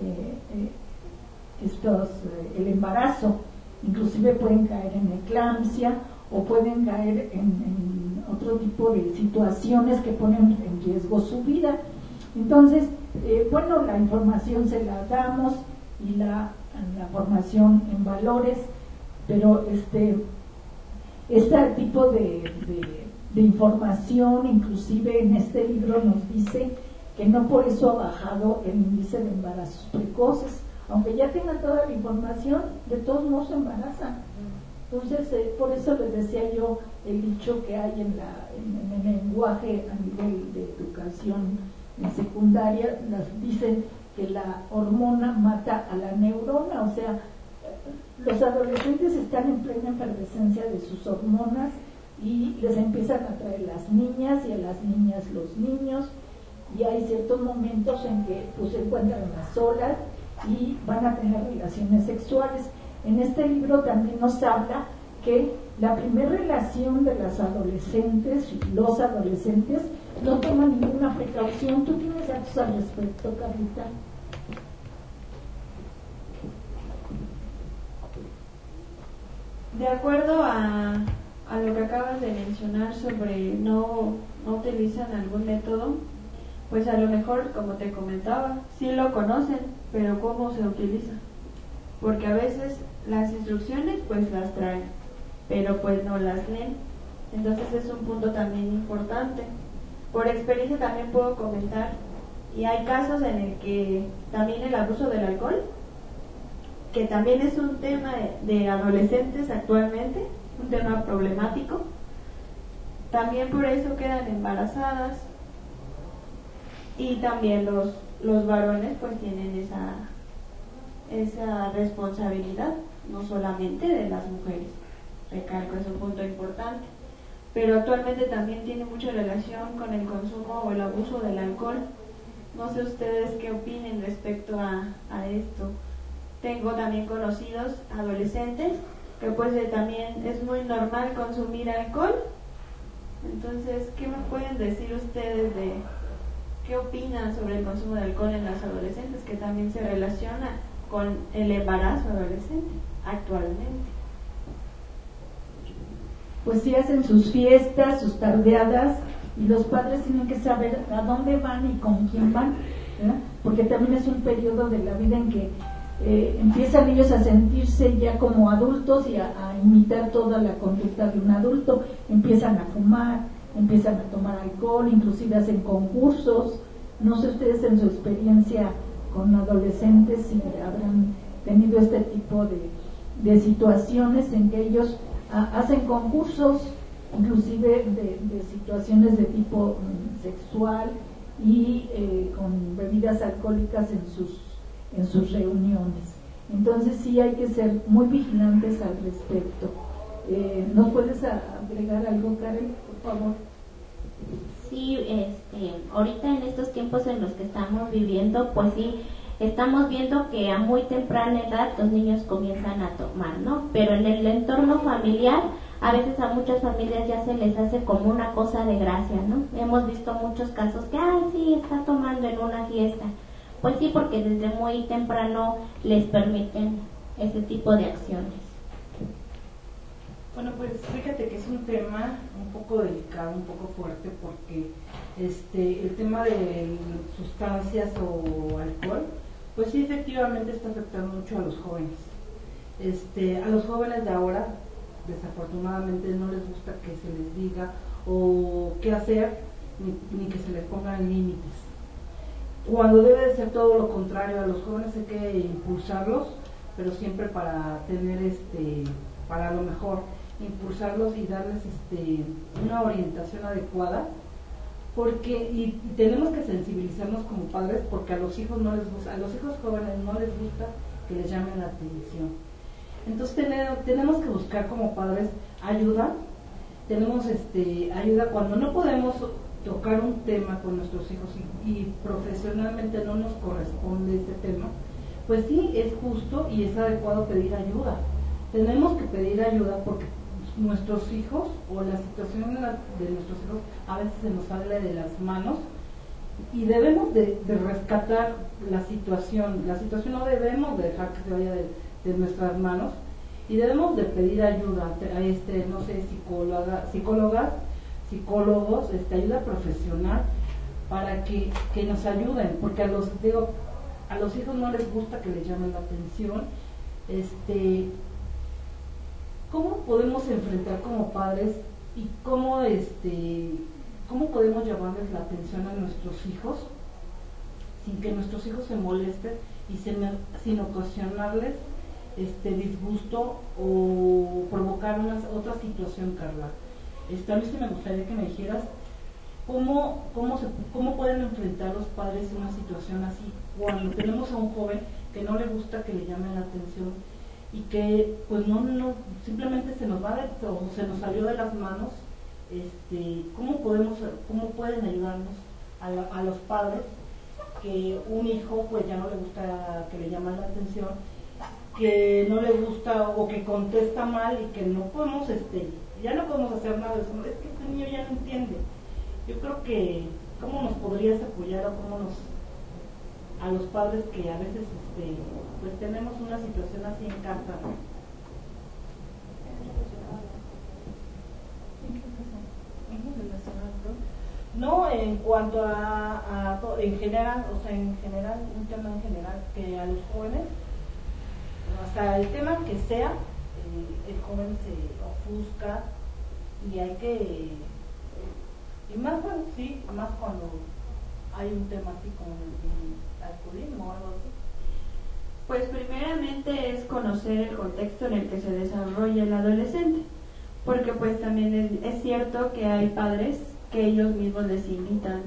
el embarazo. Inclusive pueden caer en eclampsia o pueden caer en otro tipo de situaciones que ponen en riesgo su vida. Entonces, bueno, la información se la damos y la formación en valores, pero este tipo de información, inclusive en este libro nos dice que no por eso ha bajado el índice de embarazos precoces, aunque ya tengan toda la información, de todos modos se embarazan. Entonces, por eso les decía yo el dicho que hay en el lenguaje a nivel de educación en secundaria, dicen que la hormona mata a la neurona, o sea, los adolescentes están en plena efervescencia de sus hormonas y les empiezan a traer las niñas y a las niñas los niños, y hay ciertos momentos en que pues se encuentran a solas y van a tener relaciones sexuales. En este libro también nos habla que la primera relación de las adolescentes, los adolescentes, no toman ninguna precaución. ¿Tú tienes datos al respecto, Carlita? De acuerdo a lo que acabas de mencionar sobre no utilizan algún método, pues a lo mejor, como te comentaba, sí lo conocen, pero ¿cómo se utiliza? Porque a veces las instrucciones pues las traen, pero pues no las leen. Entonces es un punto también importante. Por experiencia también puedo comentar, y hay casos en el que también el abuso del alcohol, que también es un tema de adolescentes actualmente, un tema problemático, también por eso quedan embarazadas, y también los varones pues tienen esa responsabilidad, no solamente de las mujeres, recalco, es un punto importante, pero actualmente también tiene mucha relación con el consumo o el abuso del alcohol. No sé ustedes qué opinen respecto a esto. Tengo también conocidos adolescentes que pues también es muy normal consumir alcohol. Entonces, ¿qué me pueden decir ustedes de qué opinan sobre el consumo de alcohol en las adolescentes, que también se relaciona con el embarazo adolescente actualmente? Pues sí, hacen sus fiestas, sus tardeadas, y los padres tienen que saber a dónde van y con quién van, ¿verdad? Porque también es un periodo de la vida en que empiezan ellos a sentirse ya como adultos y a imitar toda la conducta de un adulto. Empiezan a fumar, empiezan a tomar alcohol, inclusive hacen concursos. No sé ustedes en su experiencia con adolescentes si habrán tenido este tipo de situaciones en que ellos hacen concursos, inclusive de situaciones de tipo sexual y con bebidas alcohólicas en sus reuniones. Entonces sí hay que ser muy vigilantes al respecto. ¿Nos puedes agregar algo, Karen, por favor? Sí, ahorita en estos tiempos en los que estamos viviendo, pues sí, estamos viendo que a muy temprana edad los niños comienzan a tomar, ¿no? Pero en el entorno familiar, a veces a muchas familias ya se les hace como una cosa de gracia, ¿no? Hemos visto muchos casos que, ay, sí, está tomando en una fiesta. Pues sí, porque desde muy temprano les permiten ese tipo de acciones. Bueno, pues fíjate que es un tema un poco delicado, un poco fuerte, porque el tema de sustancias o alcohol, pues sí, efectivamente está afectando mucho a los jóvenes. A los jóvenes de ahora, desafortunadamente, no les gusta que se les diga o qué hacer, ni que se les pongan límites. Cuando debe de ser todo lo contrario, a los jóvenes hay que impulsarlos, pero siempre para tener para lo mejor, impulsarlos y darles una orientación adecuada, porque y tenemos que sensibilizarnos como padres, porque a los hijos no les gusta, a los hijos jóvenes no les gusta que les llamen la atención. Entonces tenemos que buscar como padres ayuda. Tenemos ayuda cuando no podemos tocar un tema con nuestros hijos y profesionalmente no nos corresponde este tema, pues sí, es justo y es adecuado pedir ayuda. Tenemos que pedir ayuda porque nuestros hijos o la situación de nuestros hijos a veces se nos sale de las manos y debemos de rescatar la situación no debemos de dejar que se vaya de nuestras manos y debemos de pedir ayuda a no sé, psicólogas, psicólogos, ayuda profesional para que nos ayuden, porque a los hijos no les gusta que les llamen la atención. ¿Cómo podemos enfrentar como padres y cómo podemos llamarles la atención a nuestros hijos sin que nuestros hijos se molesten y sin ocasionarles disgusto o provocar otra situación, Carla? A mí sí me gustaría que me dijeras cómo pueden enfrentar los padres una situación así cuando tenemos a un joven que no le gusta que le llamen la atención y que pues no simplemente se nos va o se nos salió de las manos. ¿Cómo pueden ayudarnos a los padres que un hijo pues ya no le gusta que le llamen la atención, que no le gusta o que contesta mal y que no podemos ya no podemos hacer nada? Es que este niño ya no entiende. Yo creo que ¿cómo nos podrías apoyar o a los padres que a veces pues tenemos una situación así en casa, ¿no? No en cuanto en general, o sea, en general, un tema en general, que a los jóvenes, o sea, el tema que sea, el joven se ofusca y hay que, y más bueno, sí, más cuando hay un tema así como el alcoholismo o algo así. Pues primeramente es conocer el contexto en el que se desarrolla el adolescente, porque pues también es cierto que hay padres que ellos mismos les invitan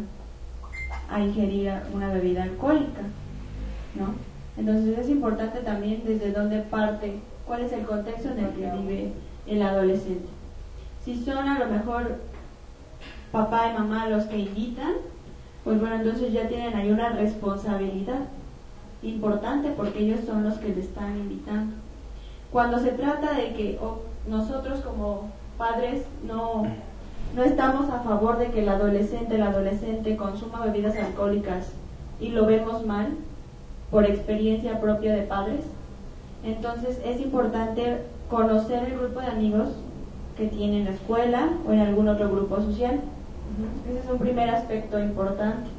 a ingerir una bebida alcohólica, ¿no? Entonces es importante también desde dónde parte, cuál es el contexto en el que vive el adolescente. Si son a lo mejor papá y mamá los que invitan, pues bueno, entonces ya tienen ahí una responsabilidad importante porque ellos son los que le están invitando. Cuando se trata de que nosotros como padres no estamos a favor de que el adolescente consuma bebidas alcohólicas y lo vemos mal por experiencia propia de padres, entonces es importante conocer el grupo de amigos que tiene en la escuela o en algún otro grupo social. Ese es un primer aspecto importante,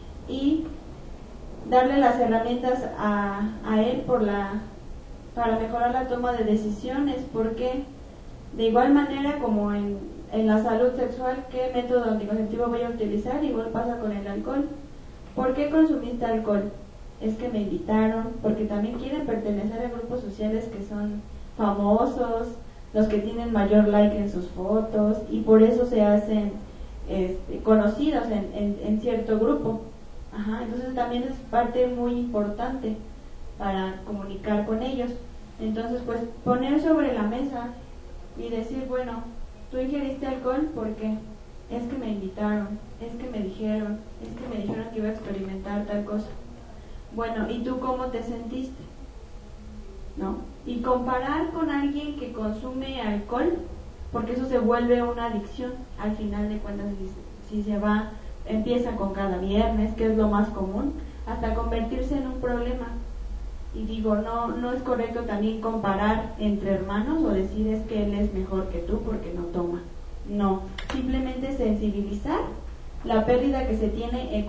y darle las herramientas a él para mejorar la toma de decisiones, porque de igual manera como en la salud sexual, ¿qué método anticonceptivo voy a utilizar? Igual pasa con el alcohol. ¿Por qué consumiste alcohol? Es que me invitaron, porque también quieren pertenecer a grupos sociales que son famosos, los que tienen mayor like en sus fotos, y por eso se hacen conocidos en cierto grupo. Entonces también es parte muy importante para comunicar con ellos. Entonces pues poner sobre la mesa y decir, bueno, tú ingeriste alcohol porque es que me invitaron, es que me dijeron que iba a experimentar tal cosa. Bueno, ¿y tú cómo te sentiste? ¿No? Y comparar con alguien que consume alcohol, porque eso se vuelve una adicción al final de cuentas. Si se va, empieza con cada viernes, que es lo más común, hasta convertirse en un problema. Y digo, no es correcto también comparar entre hermanos o decir es que él es mejor que tú porque no toma. No, simplemente sensibilizar la pérdida que se tiene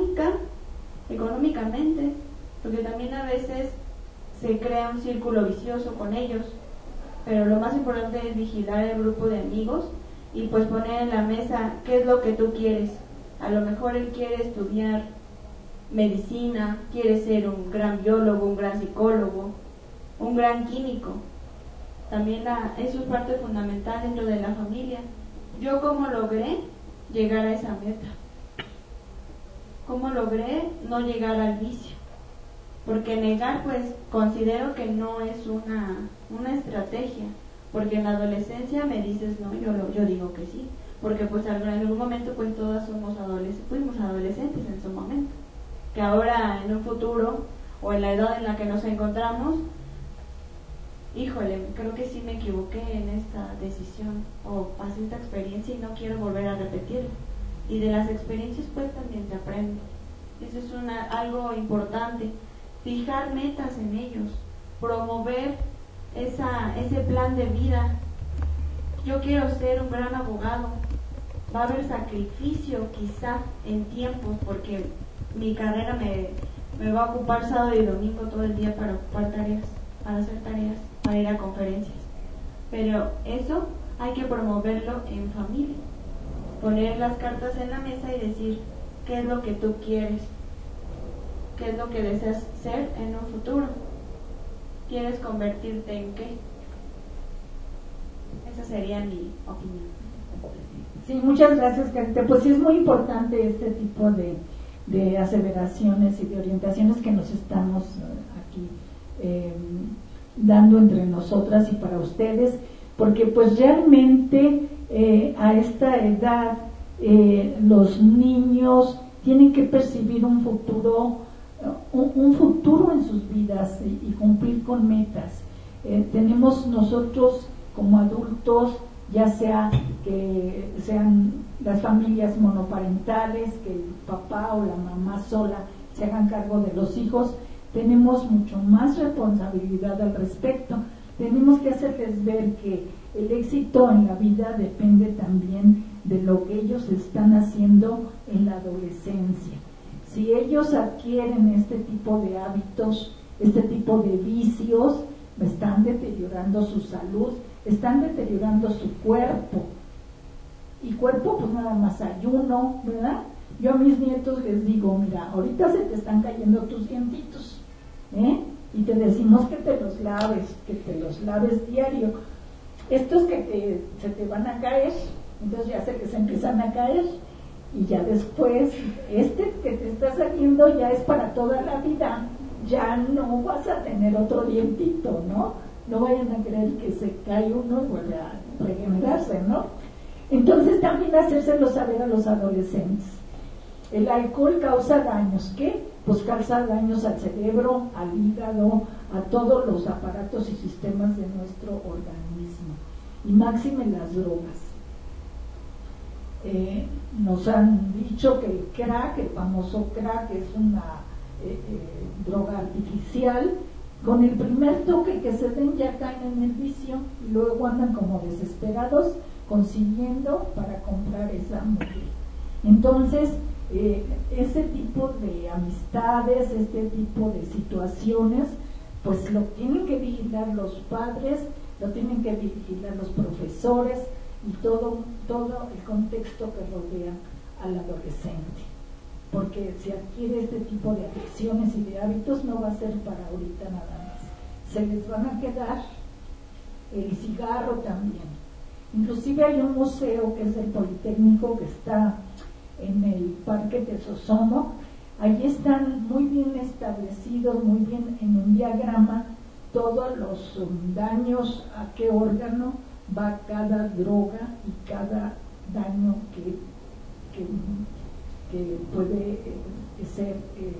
económicamente, porque también a veces se crea un círculo vicioso con ellos, pero lo más importante es vigilar el grupo de amigos y pues poner en la mesa qué es lo que tú quieres. A lo mejor él quiere estudiar medicina, quiere ser un gran biólogo, un gran psicólogo, un gran químico. También eso es parte fundamental dentro de la familia. Yo cómo logré llegar a esa meta, cómo logré no llegar al vicio, porque negar pues considero que no es una estrategia, porque en la adolescencia me dices no, yo digo que sí, porque pues en algún momento pues todas fuimos adolescentes en su momento, que ahora en un futuro o en la edad en la que nos encontramos, híjole, creo que sí me equivoqué en esta decisión o pasé esta experiencia y no quiero volver a repetirla. Y de las experiencias pues también se aprende. Eso es algo importante. Fijar metas en ellos, promover ese plan de vida. Yo quiero ser un gran abogado. Va a haber sacrificio quizá en tiempos porque mi carrera me va a ocupar sábado y domingo todo el día para ocupar tareas, para hacer tareas, para ir a conferencias. Pero eso hay que promoverlo en familia. Poner las cartas en la mesa y decir qué es lo que tú quieres, qué es lo que deseas ser en un futuro. ¿Quieres convertirte en qué? Esa sería mi opinión. Sí, muchas gracias, Carita. Pues sí, es muy importante este tipo de aseveraciones y de orientaciones que nos estamos aquí dando entre nosotras y para ustedes, porque pues realmente a esta edad los niños tienen que percibir un futuro en sus vidas y cumplir con metas. Tenemos nosotros como adultos, ya sea que sean las familias monoparentales, que el papá o la mamá sola se hagan cargo de los hijos, tenemos mucho más responsabilidad al respecto. Tenemos que hacerles ver que el éxito en la vida depende también de lo que ellos están haciendo en la adolescencia. Si ellos adquieren este tipo de hábitos, este tipo de vicios, están deteriorando su salud, están deteriorando su cuerpo. Y cuerpo, pues nada más ayuno, ¿verdad? Yo a mis nietos les digo, mira, ahorita se te están cayendo tus dientitos, y te decimos que te los laves diario. Estos que se te van a caer, entonces ya sé que se empiezan a caer, y ya después, este que te está saliendo ya es para toda la vida, ya no vas a tener otro dientito, ¿no? No vayan a creer que se cae uno y vuelve a regenerarse, ¿no? Entonces también hacérselo saber a los adolescentes. El alcohol causa daños, ¿qué? Pues causa daños al cerebro, al hígado, a todos los aparatos y sistemas de nuestro organismo. Y máxime las drogas. Nos han dicho que el crack, el famoso crack, es una droga artificial. Con el primer toque que se den ya caen en el vicio y luego andan como desesperados consiguiendo para comprar esa mujer. Entonces, ese tipo de amistades, este tipo de situaciones, pues lo tienen que vigilar los padres, lo tienen que vigilar los profesores y todo el contexto que rodea al adolescente. Porque si adquiere este tipo de adicciones y de hábitos, no va a ser para ahorita nada más. Se les van a quedar. El cigarro también. Inclusive hay un museo que es el Politécnico, que está en el Parque de Sosomo. Allí están muy bien establecidos, muy bien en un diagrama, todos los daños, a qué órgano va cada droga y cada daño que puede ser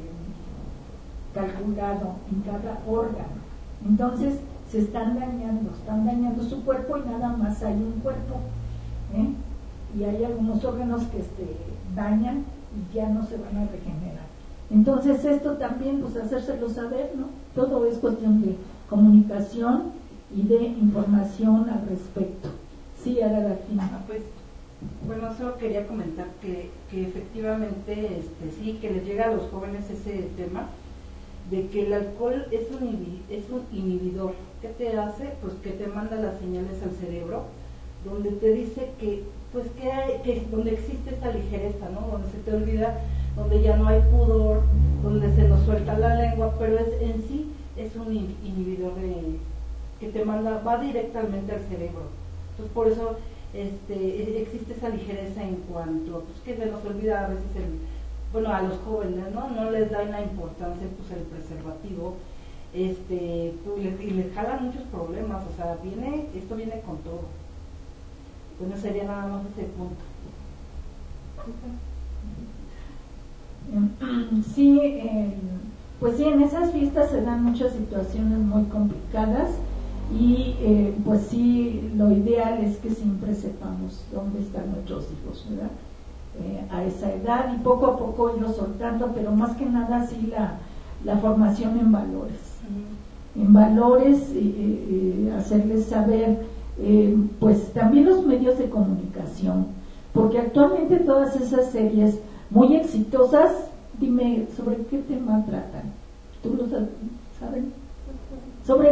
calculado en cada órgano. Entonces se están dañando su cuerpo y nada más hay un cuerpo, y hay algunos órganos que se dañan y ya no se van a regenerar. Entonces esto también, pues hacérselo saber, ¿no? Todo es cuestión de comunicación y de información al respecto. Sí, Araraquina. Pues, bueno, solo quería comentar que efectivamente, sí, que les llega a los jóvenes ese tema de que el alcohol es un inhibidor. ¿Qué te hace? Pues que te manda las señales al cerebro, donde te dice que donde existe esta ligereza, ¿no? Donde se te olvida, donde ya no hay pudor, donde se nos suelta la lengua, pero en sí es un inhibidor que te manda, va directamente al cerebro. Entonces por eso existe esa ligereza en cuanto, pues que se nos olvida a veces a los jóvenes, no les da una importancia pues el preservativo, pues, y les jalan muchos problemas, o sea, esto viene con todo. Bueno, sería nada más ese punto. Sí, pues sí, en esas fiestas se dan muchas situaciones muy complicadas y pues sí, lo ideal es que siempre sepamos dónde están nuestros hijos, ¿verdad? A esa edad y poco a poco irlos soltando, pero más que nada sí la formación en valores. En valores, hacerles saber pues también los medios de comunicación, porque actualmente todas esas series muy exitosas, dime, ¿sobre qué tema tratan? ¿Tú lo sabes? Sobre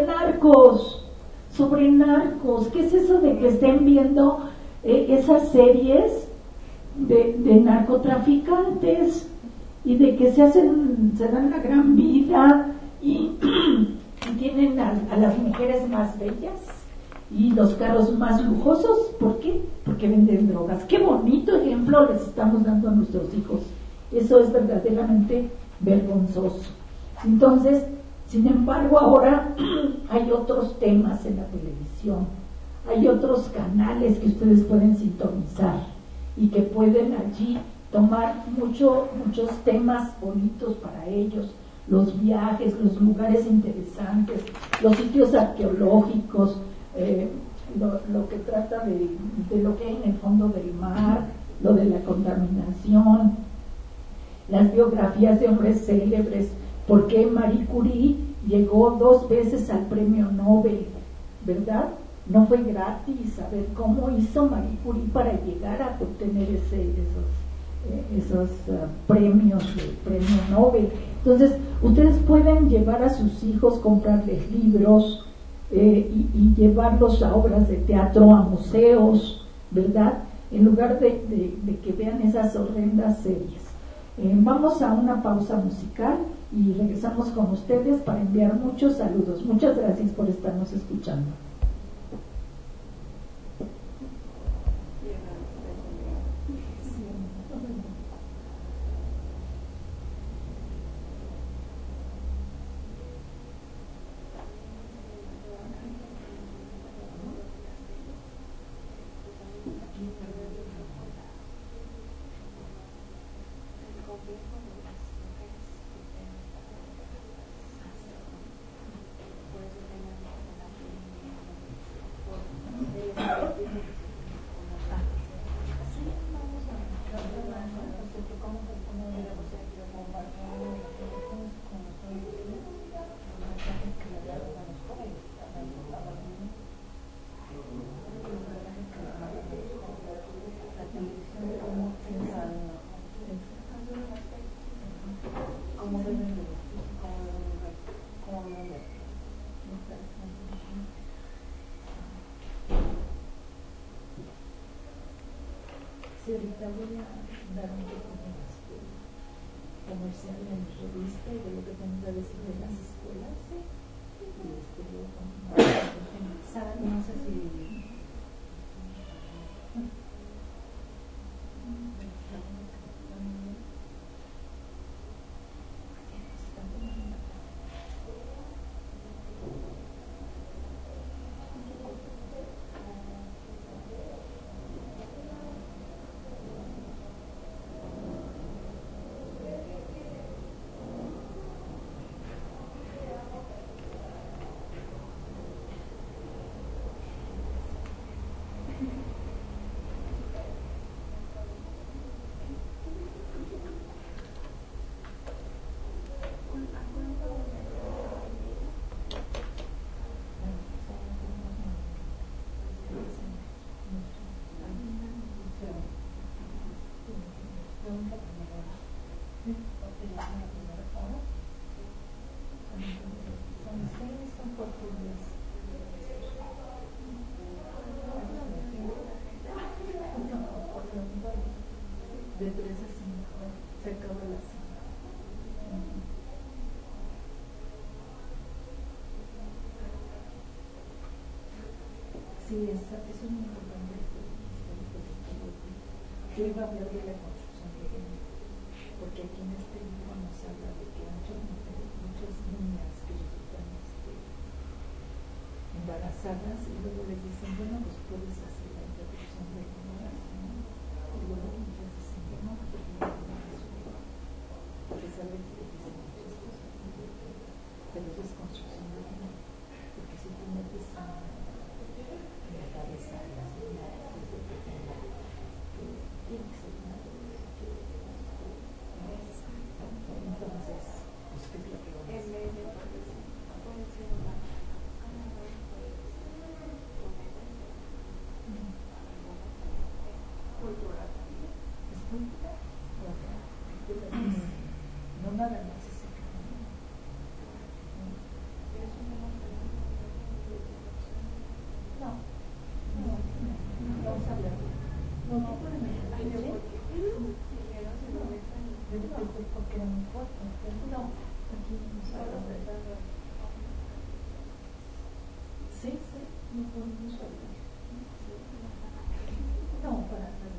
narcos. ¿Qué es eso de que estén viendo esas series de narcotraficantes y de que se dan la gran vida y tienen a las mujeres más bellas y los carros más lujosos? ¿Por qué? Porque venden drogas. Qué bonito ejemplo les estamos dando a nuestros hijos. Eso es verdaderamente vergonzoso. Entonces, sin embargo, ahora hay otros temas en la televisión, hay otros canales que ustedes pueden sintonizar y que pueden allí tomar muchos temas bonitos para ellos, los viajes, los lugares interesantes, los sitios arqueológicos, lo que trata de lo que hay en el fondo del mar, lo de la contaminación, las biografías de hombres célebres, por qué Marie Curie llegó 2 veces al premio Nobel, ¿verdad? no fue gratis. A ver cómo hizo Marie Curie para llegar a obtener esos premios, el premio Nobel. Entonces, ustedes pueden llevar a sus hijos, comprarles libros y llevarlos a obras de teatro, a museos, ¿verdad? En lugar de que vean esas horrendas series. Vamos a una pausa musical y regresamos con ustedes para enviar muchos saludos. Muchas gracias por estarnos escuchando. Sí, ahorita voy a dar un pequeño comercial en mi revista y de lo que tengo que decir de las escuelas. Y luego continuar. Sara, no sé si... De 3 a 5, se acaba la 5. Sí, eso es muy importante. Yo iba a hablar de la construcción de género, porque aquí en este libro nos habla de que muchas mujeres, muchas niñas que resultan embarazadas y luego les dicen, bueno, pues puedes hacer la interrupción del embarazo, ¿no? Y luego ellas dicen, bueno, pues porque saben que dicen muchas cosas, pero eso es construcción de género, porque si tú metes a la cabeza de las niñas desde pequeña, tiene que ser una cosa que entonces, pues qué es lo que vamos a hacer. Puede ser una cultural también. Es cultural. No nada más es económico. No vamos a hablar. No pueden hablar. Porque era muy fuerte. No, aquí no se habla de eso. Sí, no podemos hablar. No, para nada.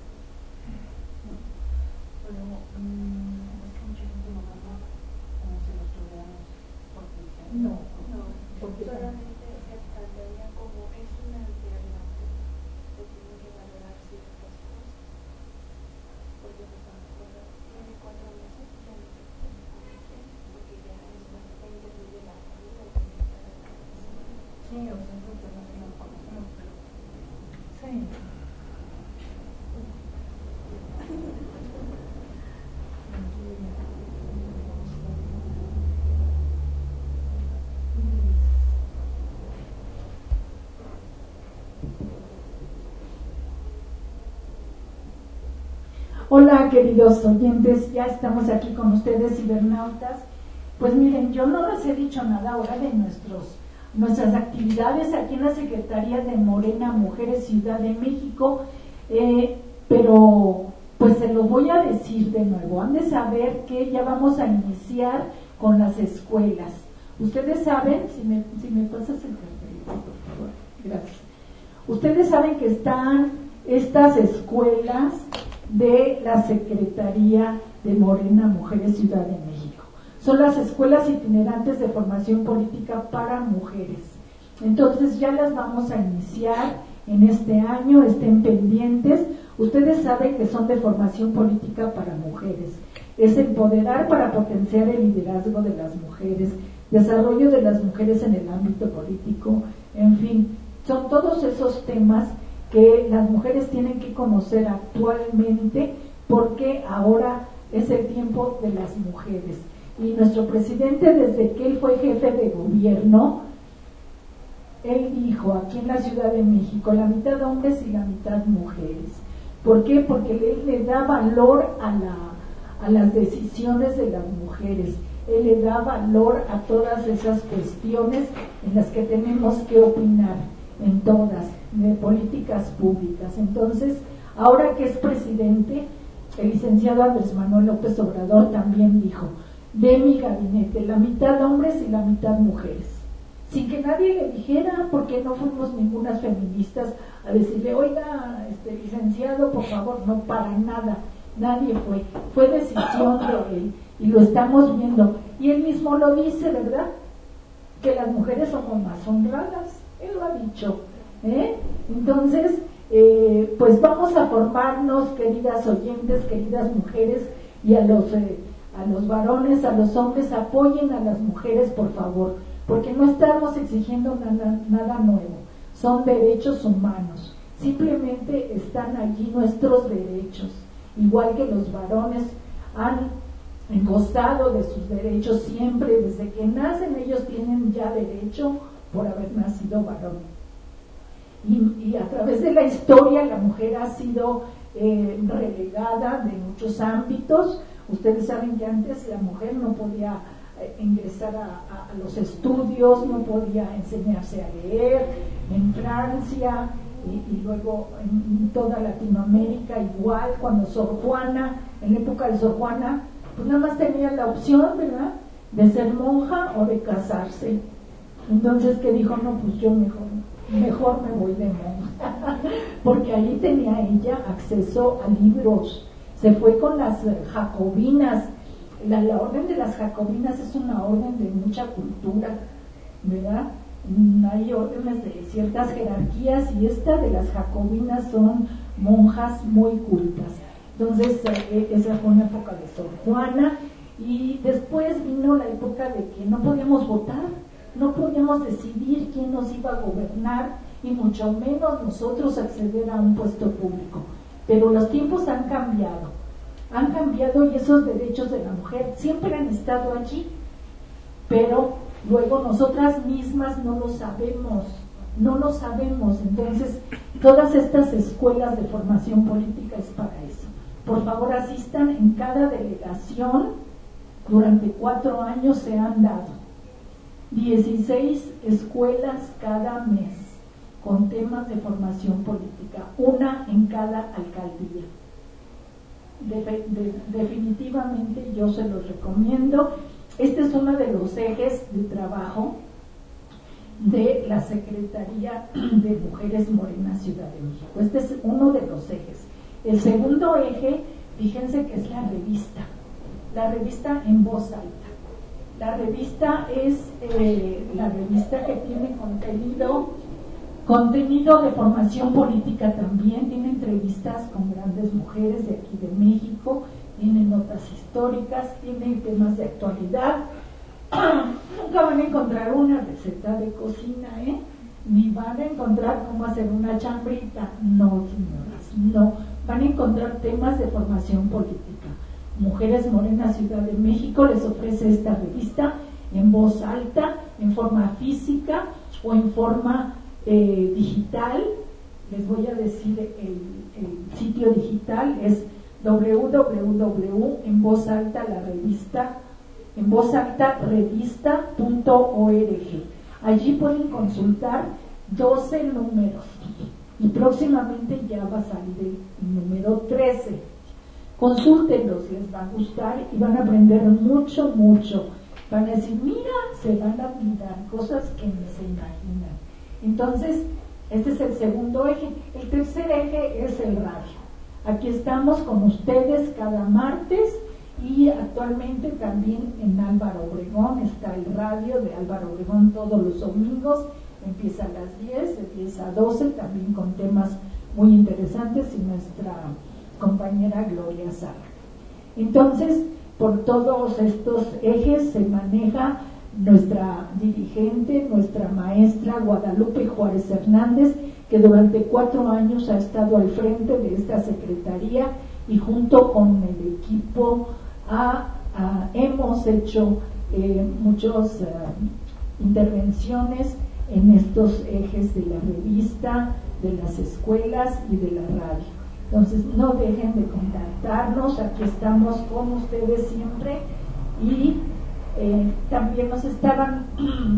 Pero es que mucha gente no habla como si los tuviéramos por función. No, porque solamente se plantearía como es una enfermedad que tiene que valorar ciertas cosas. Porque tiene 4 meses, ya no se puede porque ya es bastante de la familia. Sí, o sea, es internacional. Hola queridos oyentes, ya estamos aquí con ustedes, cibernautas. Pues miren, yo no les he dicho nada ahora de nuestras actividades aquí en la Secretaría de Morena Mujeres Ciudad de México, pero pues se los voy a decir de nuevo. Han de saber que ya vamos a iniciar con las escuelas. Ustedes saben, si me pasas el cartelito, por favor, gracias. Ustedes saben que están estas escuelas de la Secretaría de Morena Mujeres Ciudad de México. Son las escuelas itinerantes de formación política para mujeres. Entonces ya las vamos a iniciar en este año, estén pendientes. Ustedes saben que son de formación política para mujeres. Es empoderar para potenciar el liderazgo de las mujeres, desarrollo de las mujeres en el ámbito político, en fin, son todos esos temas que las mujeres tienen que conocer actualmente, porque ahora es el tiempo de las mujeres. Y nuestro presidente, desde que él fue jefe de gobierno, él dijo aquí en la Ciudad de México, la mitad hombres y la mitad mujeres. ¿Por qué? Porque él le da valor a las decisiones de las mujeres. Él le da valor a todas esas cuestiones en las que tenemos que opinar, en todas, de políticas públicas. Entonces, ahora que es presidente, el licenciado Andrés Manuel López Obrador también dijo, de mi gabinete, la mitad hombres y la mitad mujeres. Sin que nadie le dijera, porque no fuimos ningunas feministas a decirle, oiga, licenciado, por favor, no, para nada, nadie fue decisión de él, y lo estamos viendo, y él mismo lo dice, ¿verdad? Que las mujeres somos más honradas, él lo ha dicho, Entonces, pues vamos a formarnos, queridas oyentes, queridas mujeres, y a los varones, a los hombres, apoyen a las mujeres, por favor, porque no estamos exigiendo nada nuevo, son derechos humanos, simplemente están allí nuestros derechos, igual que los varones han gozado de sus derechos siempre, desde que nacen ellos tienen ya derecho por haber nacido varón. Y a través de la historia la mujer ha sido relegada de muchos ámbitos. Ustedes saben que antes la mujer no podía ingresar a los estudios, no podía enseñarse a leer. En Francia y luego en toda Latinoamérica igual, cuando Sor Juana, en la época de Sor Juana, pues nada más tenía la opción, ¿verdad?, de ser monja o de casarse. Entonces, ¿qué dijo? No, pues yo mejor me voy de monja, porque ahí tenía ella acceso a libros. Se fue con las jacobinas. La orden de las jacobinas es una orden de mucha cultura, ¿verdad? Hay órdenes de ciertas jerarquías, y esta de las jacobinas son monjas muy cultas. Entonces, esa fue una época de Sor Juana, y después vino la época de que no podíamos votar, no podíamos decidir quién nos iba a gobernar, y mucho menos nosotros acceder a un puesto público. Pero los tiempos han cambiado, y esos derechos de la mujer siempre han estado allí, pero luego nosotras mismas no lo sabemos. Entonces, todas estas escuelas de formación política es para eso. Por favor, asistan. En cada delegación, durante 4 años se han dado 16 escuelas cada mes con temas de formación política, una en cada alcaldía. Definitivamente yo se los recomiendo. Este es uno de los ejes de trabajo de la Secretaría de Mujeres Morena Ciudad de México. Este es uno de los ejes. El segundo eje, fíjense que es la revista en voz alta. La revista es la revista que tiene contenido de formación política también, tiene entrevistas con grandes mujeres de aquí de México, tiene notas históricas, tiene temas de actualidad. Nunca van a encontrar una receta de cocina, ni van a encontrar cómo hacer una chambrita, no, señoras, no, van a encontrar temas de formación política. Mujeres Morenas Ciudad de México les ofrece esta revista en voz alta, en forma física o en forma digital. Les voy a decir, el sitio digital es www.envozaltarevista.org. Allí pueden consultar 12 números y próximamente ya va a salir el número 13. Consúltenlos, les va a gustar y van a aprender mucho, mucho. Van a decir, mira, se van a mirar cosas que no se imaginan. Entonces, este es el segundo eje. El tercer eje es el radio. Aquí estamos con ustedes cada martes y actualmente también en Álvaro Obregón está el radio de Álvaro Obregón todos los domingos. Empieza a las 10, empieza a 12, también con temas muy interesantes y nuestra compañera Gloria Sala. Entonces, por todos estos ejes se maneja nuestra dirigente, nuestra maestra Guadalupe Juárez Hernández, que durante 4 años ha estado al frente de esta secretaría y junto con el equipo hemos hecho muchas intervenciones en estos ejes de la revista, de las escuelas y de la radio. Entonces no dejen de contactarnos, aquí estamos con ustedes siempre. Y también nos estaban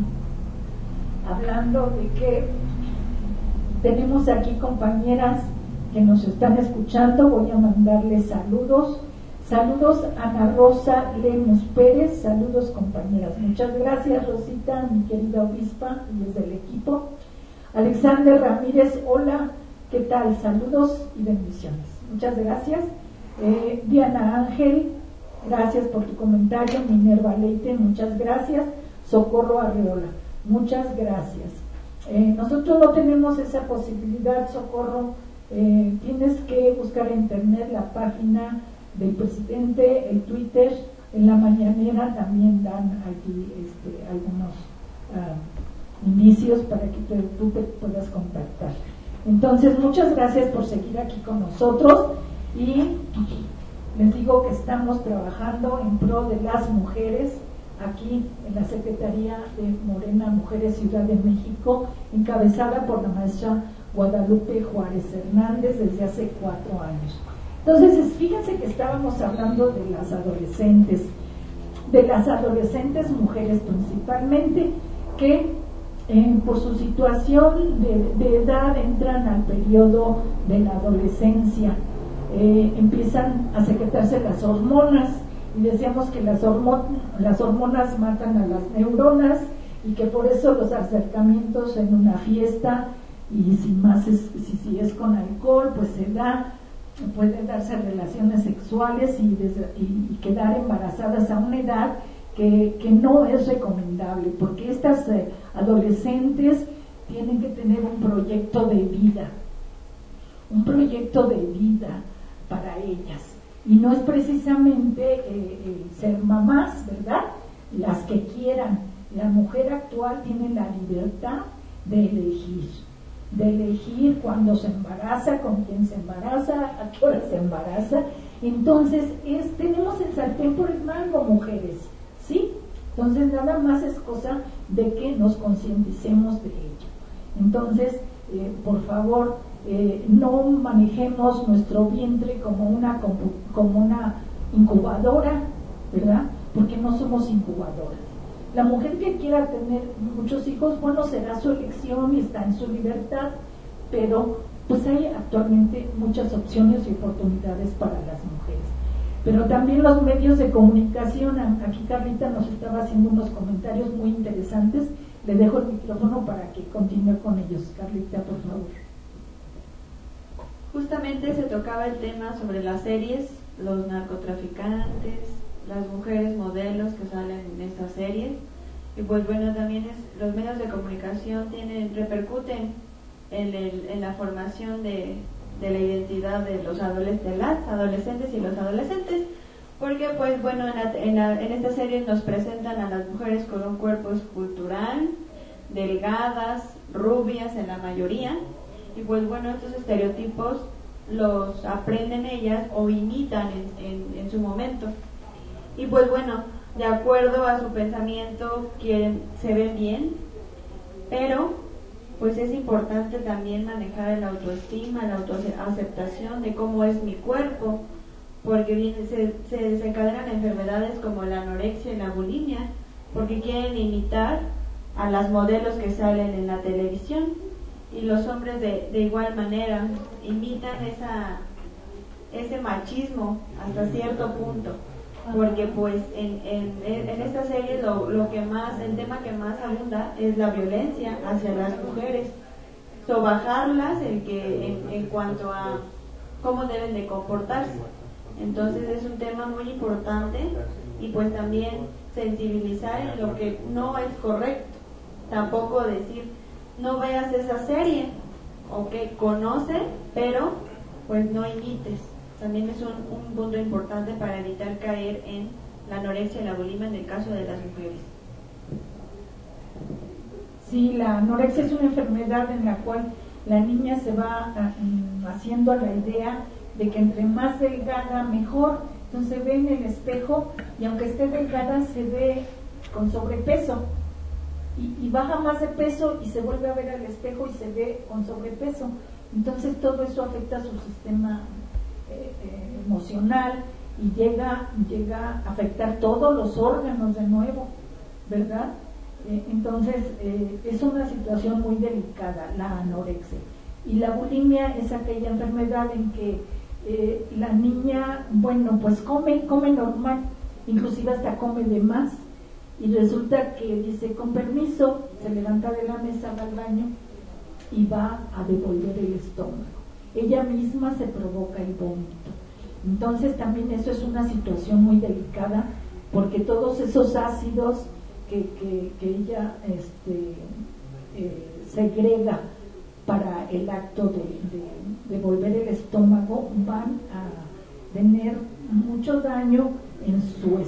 hablando de que tenemos aquí compañeras que nos están escuchando. Voy a mandarles saludos. Saludos a Ana Rosa Lemus Pérez, saludos compañeras. Muchas gracias, Rosita, mi querida obispa, y desde el equipo. Alexander Ramírez, hola, ¿qué tal? Saludos y bendiciones. Muchas gracias. Diana Ángel, gracias por tu comentario. Minerva Leite, muchas gracias. Socorro Arreola, muchas gracias. Nosotros no tenemos esa posibilidad, Socorro. Tienes que buscar en internet la página del presidente, el Twitter. En la mañanera también dan allí algunos indicios para que tú te puedas contactar. Entonces, muchas gracias por seguir aquí con nosotros y les digo que estamos trabajando en pro de las mujeres aquí en la Secretaría de Morena Mujeres Ciudad de México, encabezada por la maestra Guadalupe Juárez Hernández desde hace 4 años. Entonces, fíjense que estábamos hablando de las adolescentes mujeres principalmente, que por su situación de edad entran al periodo de la adolescencia, empiezan a secretarse las hormonas, y decíamos que las hormonas matan a las neuronas, y que por eso los acercamientos en una fiesta, y si es con alcohol, pues pueden darse relaciones sexuales y quedar embarazadas a una edad que no es recomendable, porque estas adolescentes tienen que tener un proyecto de vida para ellas, y no es precisamente ser mamás, ¿verdad? Las que quieran. La mujer actual tiene la libertad de elegir cuándo se embaraza, con quién se embaraza, a qué hora se embaraza. Entonces tenemos el sartén por el mango, mujeres, ¿sí? Entonces nada más es cosa de que nos concienticemos de ello. Entonces, por favor, no manejemos nuestro vientre como una incubadora, ¿verdad? Porque no somos incubadoras. La mujer que quiera tener muchos hijos, bueno, será su elección y está en su libertad, pero pues hay actualmente muchas opciones y oportunidades para las mujeres. Pero también los medios de comunicación, aquí Carlita nos estaba haciendo unos comentarios muy interesantes. Le dejo el micrófono para que continúe con ellos. Carlita, por favor. Justamente se tocaba el tema sobre las series, los narcotraficantes, las mujeres modelos que salen en estas series, y pues bueno, también los medios de comunicación repercuten en la formación de la identidad de las adolescentes y los adolescentes, porque pues bueno, en esta serie nos presentan a las mujeres con un cuerpo escultural, delgadas, rubias en la mayoría, y pues bueno, estos estereotipos los aprenden ellas o imitan en su momento. Y pues bueno, de acuerdo a su pensamiento se ven bien, pero pues es importante también manejar el autoestima, la autoaceptación de cómo es mi cuerpo, porque se desencadenan enfermedades como la anorexia y la bulimia, porque quieren imitar a las modelos que salen en la televisión, y los hombres de igual manera imitan ese machismo hasta cierto punto, porque pues en esta serie el tema que más abunda es la violencia hacia las mujeres, sobajarlas en cuanto a cómo deben de comportarse. Entonces es un tema muy importante, y pues también sensibilizar en lo que no es correcto. Tampoco decir no veas esa serie, ok, conoce, pero pues no imites. También es un punto importante para evitar caer en la anorexia y la bulimia en el caso de las mujeres. Sí, la anorexia es una enfermedad en la cual la niña se va haciendo la idea de que entre más delgada mejor. Entonces ve en el espejo y aunque esté delgada se ve con sobrepeso, y baja más de peso y se vuelve a ver al espejo y se ve con sobrepeso. Entonces todo eso afecta a su sistema emocional y llega a afectar todos los órganos de nuevo, ¿verdad? Entonces es una situación muy delicada la anorexia. Y la bulimia es aquella enfermedad en que la niña, bueno, pues come normal, inclusive hasta come de más, y resulta que dice con permiso, se levanta de la mesa, va al baño y va a devolver el estómago. Ella misma se provoca el vómito. Entonces también eso es una situación muy delicada, porque todos esos ácidos que ella segrega para el acto de devolver el estómago van a tener mucho daño en su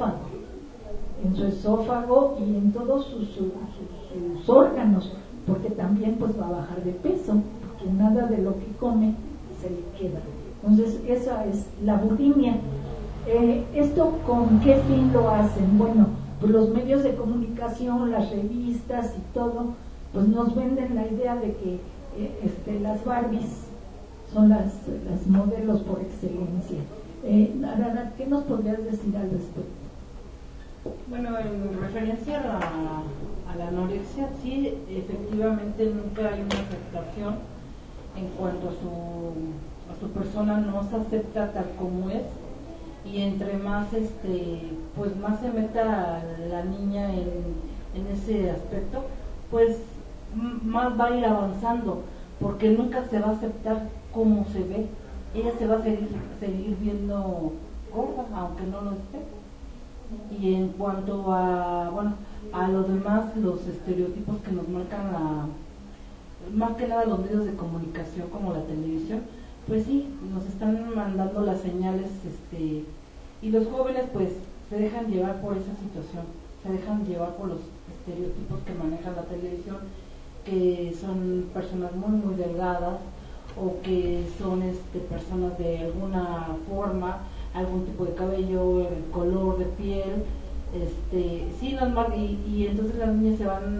esófago y en todos sus órganos, porque también pues va a bajar de peso, porque nada de lo que come se le queda. Entonces esa es la bulimia. ¿Esto con qué fin lo hacen? Bueno, pues los medios de comunicación, las revistas y todo, pues nos venden la idea de que las Barbies son las modelos por excelencia. Arana, ¿qué nos podrías decir al respecto? Bueno, en referencia a la anorexia, sí, efectivamente nunca hay una aceptación en cuanto a su persona, no se acepta tal como es, y entre más pues más se meta la niña en ese aspecto, pues más va a ir avanzando, porque nunca se va a aceptar como se ve. Ella se va a seguir viendo gorda, aunque no lo esté. Y en cuanto a los demás, los estereotipos que nos marcan más que nada los medios de comunicación como la televisión, pues sí, nos están mandando las señales, y los jóvenes pues se dejan llevar por esa situación, se dejan llevar por los estereotipos que maneja la televisión, que son personas muy muy delgadas, o que son personas de alguna forma, algún tipo de cabello, el color de piel, sí nos marcan, y entonces las niñas se van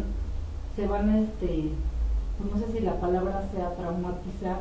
pues no sé si la palabra sea traumatizar,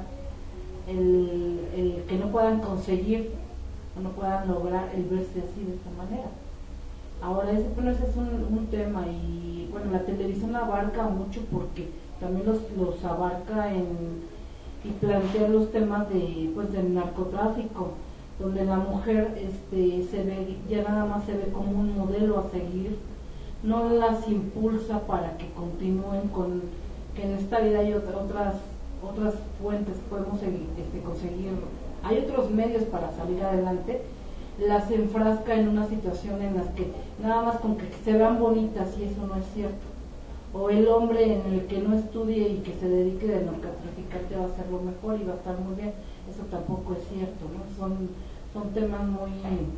el que no puedan conseguir o no puedan lograr el verse así de esta manera. Ahora ese es un tema, y bueno, la televisión abarca mucho porque también los abarca y plantea los temas del narcotráfico, donde la mujer se ve, ya nada más se ve como un modelo a seguir, no las impulsa para que continúen con que en esta vida hay otras fuentes, podemos conseguir, hay otros medios para salir adelante. Las enfrasca en una situación en las que nada más con que se vean bonitas, y eso no es cierto. O el hombre en el que no estudie y que se dedique de narcotraficante va a hacer lo mejor y va a estar muy bien, eso tampoco es cierto, ¿no? Son temas muy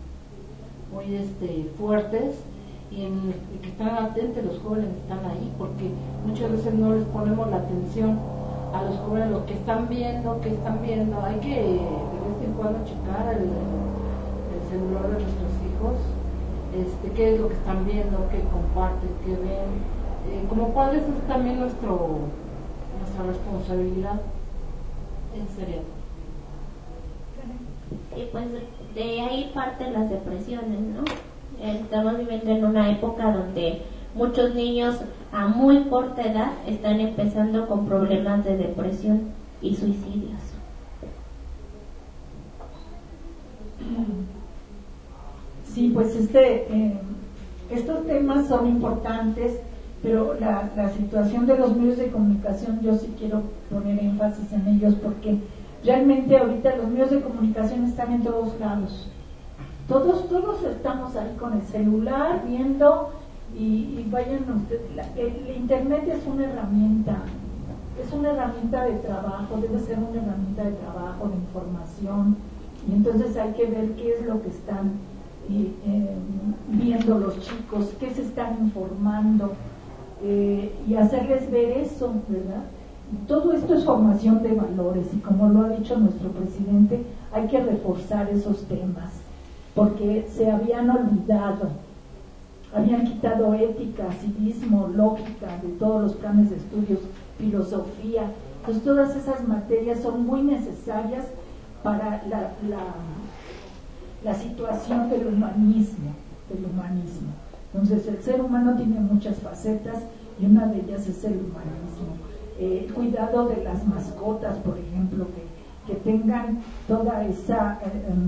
fuertes, y que están atentos, los jóvenes están ahí, porque muchas veces no les ponemos la atención a los jóvenes, lo que están viendo, hay que de vez en cuando checar el celular de nuestros hijos, qué es lo que están viendo, qué comparten, qué ven. Como padres es también nuestra responsabilidad, en serio. Y pues de ahí parten las depresiones, ¿no? Estamos viviendo en una época donde muchos niños a muy corta edad están empezando con problemas de depresión y suicidios. Sí, pues estos temas son importantes, pero la situación de los medios de comunicación, yo sí quiero poner énfasis en ellos, porque realmente ahorita los medios de comunicación están en todos lados. Todos estamos ahí con el celular viendo, y vayan ustedes, el internet es una herramienta de trabajo, debe ser una herramienta de trabajo, de información, y entonces hay que ver qué es lo que están viendo los chicos, qué se están informando, y hacerles ver eso, ¿verdad? Todo esto es formación de valores, y como lo ha dicho nuestro presidente, hay que reforzar esos temas, porque se habían olvidado, habían quitado ética, civismo, lógica de todos los planes de estudios, filosofía. Entonces todas esas materias son muy necesarias para la situación del humanismo. Entonces el ser humano tiene muchas facetas, y una de ellas es el humanismo. El cuidado de las mascotas, por ejemplo, que tengan toda esa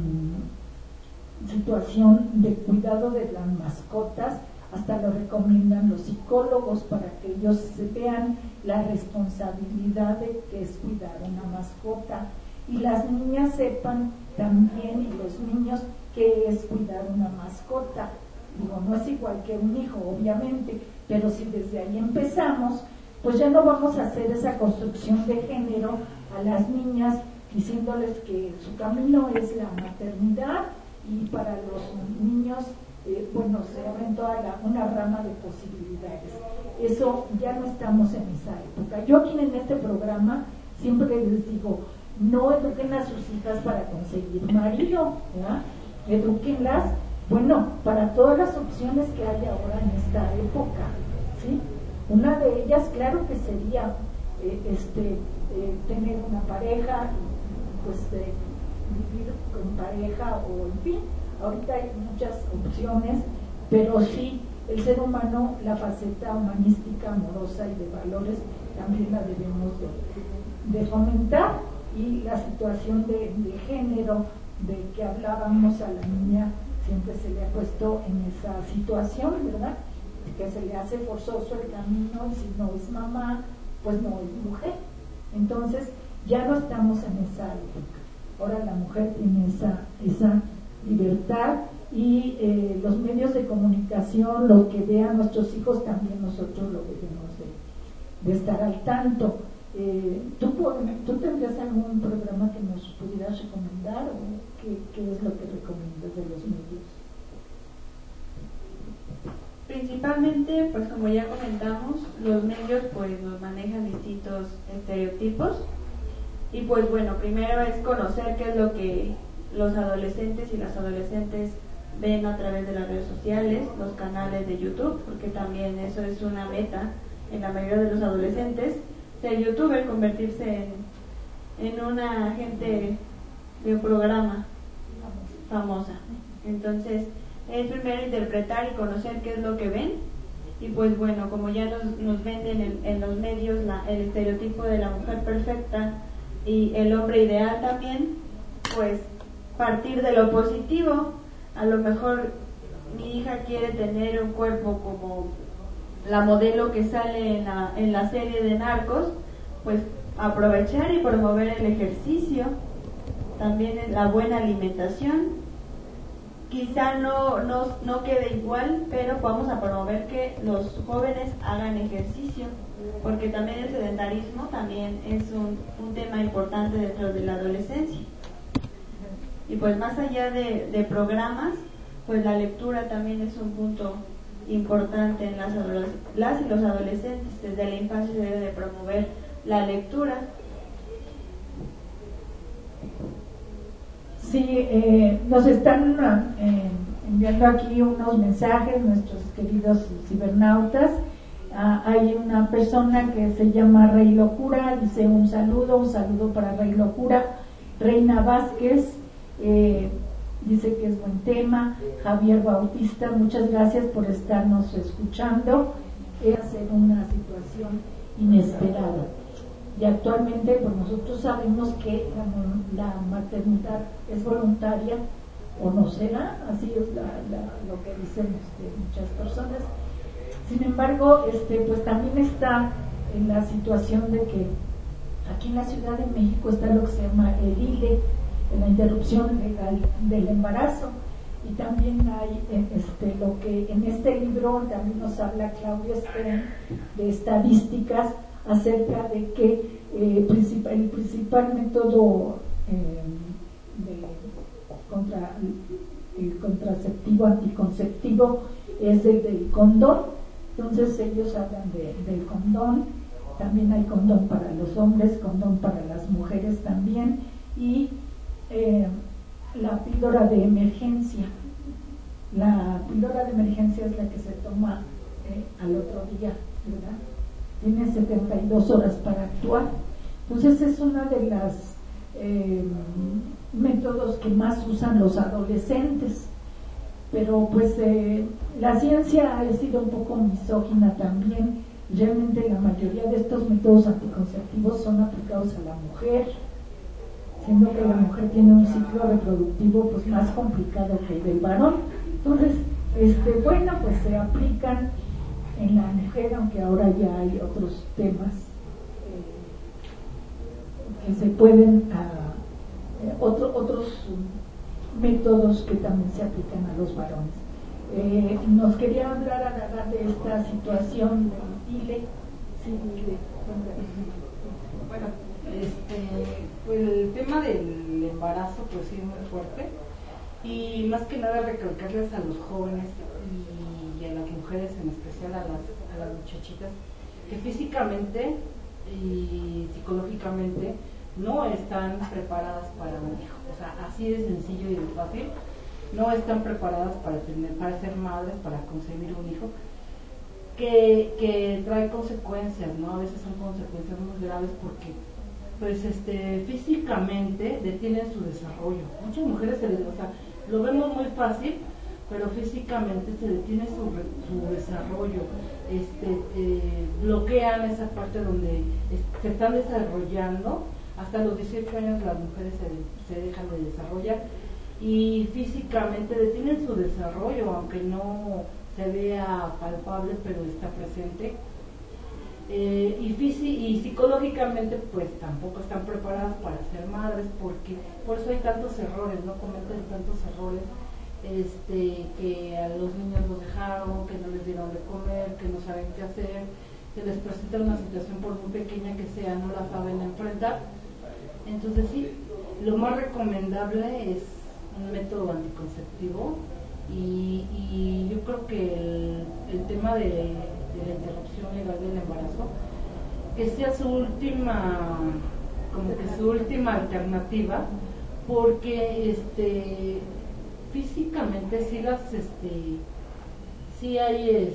situación de cuidado de las mascotas, hasta lo recomiendan los psicólogos para que ellos se vean la responsabilidad de que es cuidar una mascota, y las niñas sepan también, y los niños, qué es cuidar una mascota. Digo, no es igual que un hijo, obviamente, pero si desde ahí empezamos, pues ya no vamos a hacer esa construcción de género a las niñas, diciéndoles que su camino es la maternidad, y para los niños, se abre toda una rama de posibilidades. Eso ya no estamos en esa época. Yo aquí en este programa siempre les digo, no eduquen a sus hijas para conseguir marido, ¿verdad? Edúquenlas, para todas las opciones que hay ahora en esta época, ¿sí? Una de ellas, claro que sería tener una pareja, pues vivir con pareja, o en fin, ahorita hay muchas opciones, pero sí, el ser humano, la faceta humanística, amorosa y de valores, también la debemos de fomentar, y la situación de género de que hablábamos, a la niña siempre se le ha puesto en esa situación, ¿verdad? Que se le hace forzoso el camino, y si no es mamá, pues no es mujer. Entonces ya no estamos en esa época. Ahora la mujer tiene esa libertad, y los medios de comunicación, lo que vean nuestros hijos, también nosotros lo debemos de estar al tanto. ¿Tú tendrías algún programa que nos pudieras recomendar, o qué es lo que recomiendas de los medios? Principalmente, pues como ya comentamos, los medios pues nos manejan distintos estereotipos, y pues bueno, primero es conocer qué es lo que los adolescentes y las adolescentes ven a través de las redes sociales, los canales de YouTube, porque también eso es una meta en la mayoría de los adolescentes, ser youtuber, convertirse en una agente de un programa famosa. Entonces es primero interpretar y conocer qué es lo que ven, y pues bueno, como ya nos venden en los medios el estereotipo de la mujer perfecta y el hombre ideal también, pues partir de lo positivo. A lo mejor mi hija quiere tener un cuerpo como la modelo que sale en la serie de Narcos, pues aprovechar y promover el ejercicio, también la buena alimentación. Quizá no quede igual, pero vamos a promover que los jóvenes hagan ejercicio, porque también el sedentarismo también es un tema importante dentro de la adolescencia. Y pues más allá de programas, pues la lectura también es un punto importante en las y los adolescentes. Desde la infancia se debe de promover la lectura. Sí, nos están enviando aquí unos mensajes nuestros queridos cibernautas. Hay una persona que se llama Rey Locura, dice un saludo para Rey Locura. Reina Vázquez Dice que es buen tema. Javier Bautista, muchas gracias por estarnos escuchando. Es en una situación inesperada. Y actualmente, pues nosotros sabemos que la maternidad es voluntaria, o no será, así es lo que dicen muchas personas. Sin embargo, pues también está en la situación de que aquí en la Ciudad de México está lo que se llama el ILE, la interrupción legal del embarazo, y también hay lo que en este libro también nos habla Claudia Stern de estadísticas acerca de que el principal método el contraceptivo, anticonceptivo, es el del condón. Entonces ellos hablan del condón. También hay condón para los hombres, condón para las mujeres también, y la píldora de emergencia. La píldora de emergencia es la que se toma al otro día, ¿verdad? Tiene 72 horas para actuar. Entonces es una de las métodos que más usan los adolescentes. Pero pues la ciencia ha sido un poco misógina también. Realmente la mayoría de estos métodos anticonceptivos son aplicados a la mujer, siendo que la mujer tiene un ciclo reproductivo pues más complicado que el del varón. Entonces, bueno, pues se aplican en la mujer, aunque ahora ya hay otros temas que se pueden, otros métodos que también se aplican a los varones. Nos quería hablar a de esta situación del ILE. Sí, ILE. Bueno, pues el tema del embarazo pues sí es muy fuerte, y más que nada recalcarles a los jóvenes y a las mujeres, en especial a las muchachitas, que físicamente y psicológicamente no están preparadas para un hijo. O sea, así de sencillo y de fácil. No están preparadas para ser madres, para concebir un hijo, que trae consecuencias, ¿no? A veces son consecuencias muy graves porque pues físicamente detienen su desarrollo. Muchas mujeres lo vemos muy fácil, pero físicamente se detiene su desarrollo, bloquean esa parte donde se están desarrollando. Hasta los 18 años las mujeres se dejan de desarrollar, y físicamente detienen su desarrollo, aunque no se vea palpable, pero está presente. Y psicológicamente pues tampoco están preparadas para ser madres, porque por eso hay tantos errores, no cometen tantos errores, que a los niños los dejaron, que no les dieron de comer, que no saben qué hacer, que les presenta una situación por muy pequeña que sea, no la saben enfrentar. Entonces sí, lo más recomendable es un método anticonceptivo, y yo creo que el tema de la interrupción legal del embarazo, que sea su última alternativa, porque físicamente sí hay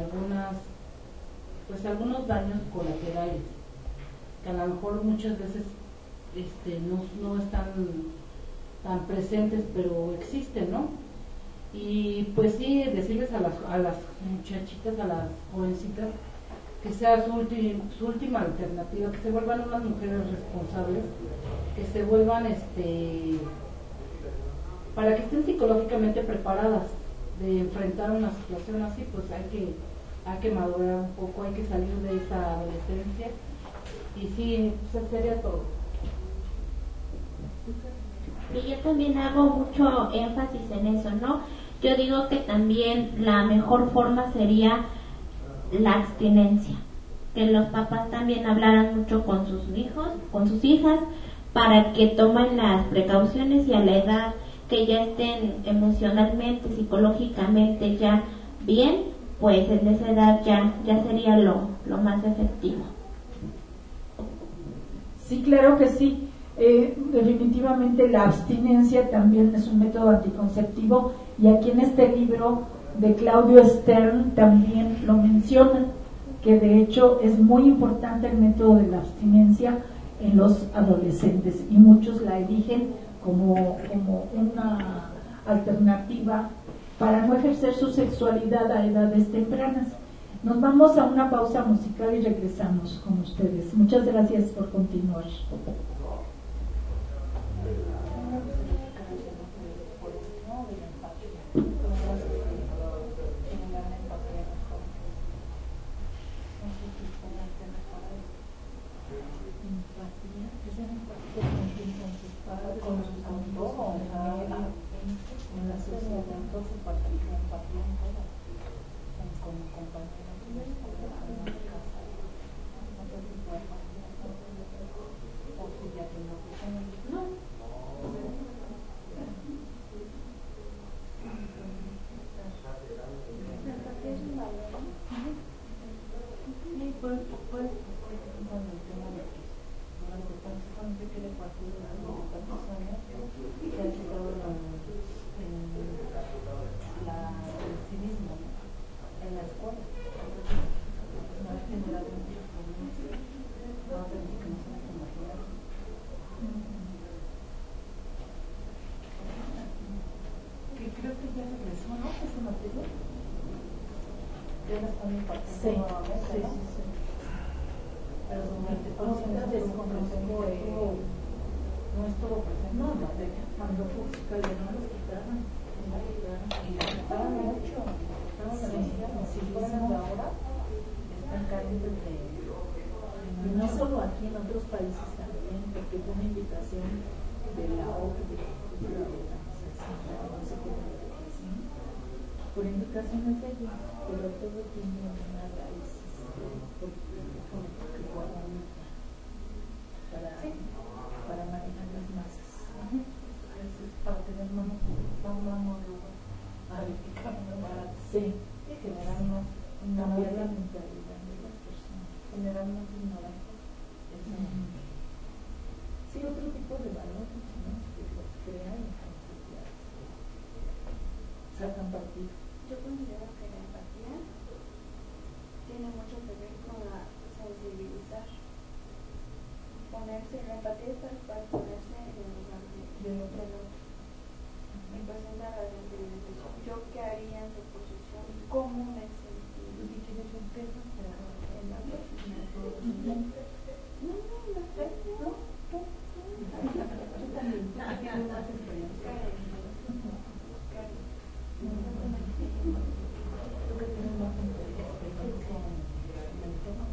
algunos daños colaterales que a lo mejor muchas veces no están tan presentes, pero existen, ¿no? Y pues sí, decirles a las muchachitas, a las jovencitas, que sea su última alternativa, que se vuelvan unas mujeres responsables, que se vuelvan para que estén psicológicamente preparadas de enfrentar una situación así. Pues hay que madurar un poco, hay que salir de esa adolescencia, y sí, pues sería todo. Y yo también hago mucho énfasis en eso, ¿no? Yo digo que también la mejor forma sería la abstinencia, que los papás también hablaran mucho con sus hijos, con sus hijas, para que tomen las precauciones, y a la edad que ya estén emocionalmente, psicológicamente ya bien, pues en esa edad ya sería lo más efectivo. Sí, claro que sí. Definitivamente la abstinencia también es un método anticonceptivo, y aquí en este libro de Claudio Stern también lo menciona, que de hecho es muy importante el método de la abstinencia en los adolescentes, y muchos la eligen como una alternativa para no ejercer su sexualidad a edades tempranas. Nos vamos a una pausa musical y regresamos con ustedes. Muchas gracias por continuar. En la sociedad, entonces, para que la empatía en todo, como compañeros, en la casa, no sé si fue o si ya tengo que tener. No. La empatía es un valor, ¿no? Sí, pues, con el tema de que durante tantos años que le partir de tantos años, se ha llegado el civismo en la escuela. Entonces, no ha generado muchos problemas, más de los que no se nos imaginaron. Que creo que ya regresó, ¿no? Esa materia. Ya la están impartiendo nuevamente, ¿no? Sí. Pero durante todos los años no estuvo presente en la materia. Cuando fue calderón los quitaron. Y lo quitaron mucho. Si fueran de ahora, están calientes de... Y no solo aquí, en otros países también, porque fue una invitación de la OCDE, de la Organización por indicaciones de ellos, pero todo tiene una raíz para manejar las masas. A veces para tener mano sí, generar más, cambiar la mentalidad de las personas, generar más ignorancia. Sí, otro tipo de valores, ¿no? Que los crean y sacan partido. Yo considero que la empatía tiene mucho que ver con la sensibilizar. La empatía es para ponerse en el lugar del otro. Y presenta la sensibilización. ¿Yo qué haría en su posición? ¿Cómo me sentí? ¿Tú sí tienes un tema En la posición? No, yo también. Tengo más experiencia. ¿Tú que tienes más experiencia en el tema?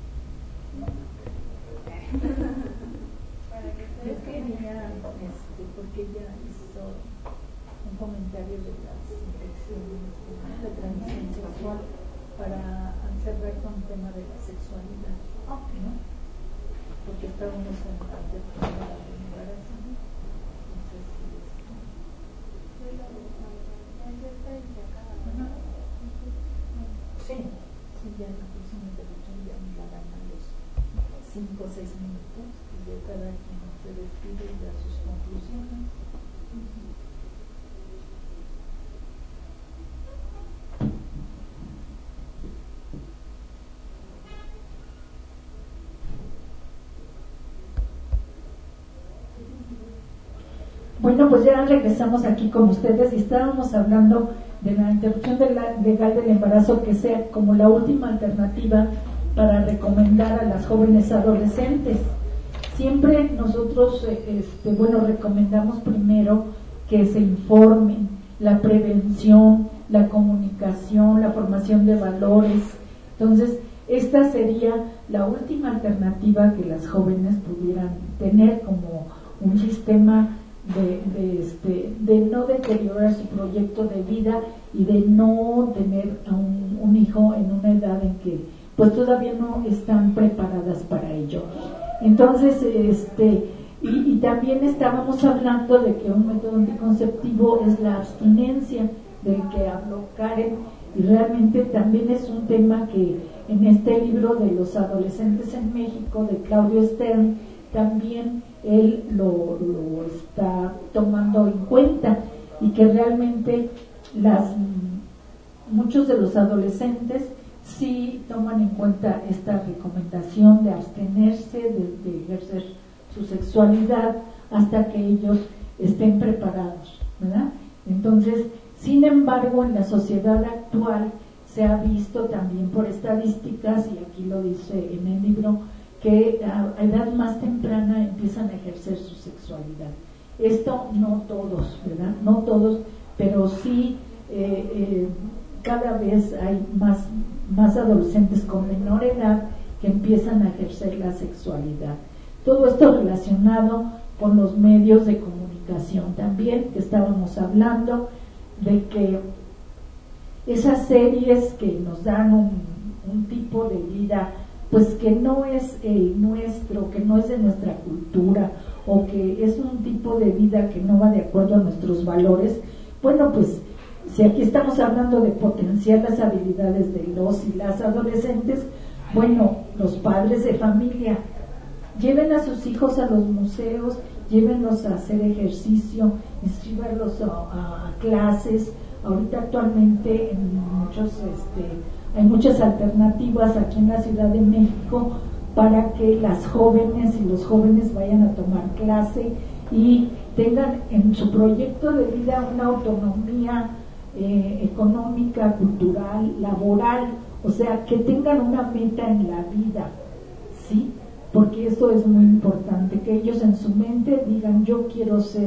Yo quería, porque ella hizo un comentario de las infecciones de transmisión sexual para cerrar con el tema de la sexualidad, ¿no? Porque estábamos en la temporada de embarazo, ¿no? Entonces, sí, ya en la próxima intervención ya me la dan a los 5 o 6 minutos y ya cada quien se despide y da sus conclusiones. Bueno, pues ya regresamos aquí con ustedes y estábamos hablando de la interrupción legal del embarazo, que sea como la última alternativa para recomendar a las jóvenes adolescentes. Siempre nosotros, recomendamos primero que se informen, la prevención, la comunicación, la formación de valores. Entonces, esta sería la última alternativa que las jóvenes pudieran tener como un sistema de no deteriorar su proyecto de vida y de no tener a un hijo en una edad en que pues todavía no están preparadas para ello. Entonces, y también estábamos hablando de que un método anticonceptivo es la abstinencia, del que habló Karen, y realmente también es un tema que en este libro de los adolescentes en México de Claudio Stern también él lo está tomando en cuenta, y que realmente muchos de los adolescentes sí toman en cuenta esta recomendación de abstenerse de ejercer su sexualidad hasta que ellos estén preparados, ¿verdad? Entonces, sin embargo, en la sociedad actual se ha visto también por estadísticas, y aquí lo dice en el libro, que a edad más temprana empiezan a ejercer su sexualidad. Esto no todos, ¿verdad? No todos, pero sí cada vez hay más adolescentes con menor edad que empiezan a ejercer la sexualidad. Todo esto relacionado con los medios de comunicación también, que estábamos hablando de que esas series que nos dan un tipo de vida pues que no es el nuestro, que no es de nuestra cultura, o que es un tipo de vida que no va de acuerdo a nuestros valores, bueno, pues si aquí estamos hablando de potenciar las habilidades de los y las adolescentes, bueno, los padres de familia, lleven a sus hijos a los museos, llévenlos a hacer ejercicio, inscríbanlos a clases. Ahorita actualmente hay muchas alternativas aquí en la Ciudad de México para que las jóvenes y los jóvenes vayan a tomar clase y tengan en su proyecto de vida una autonomía económica, cultural, laboral, o sea, que tengan una meta en la vida, ¿sí? Porque eso es muy importante, que ellos en su mente digan, yo quiero ser,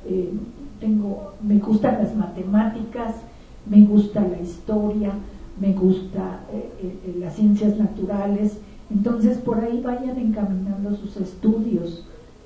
me gustan las matemáticas, me gusta la historia, me gusta las ciencias naturales, entonces por ahí vayan encaminando sus estudios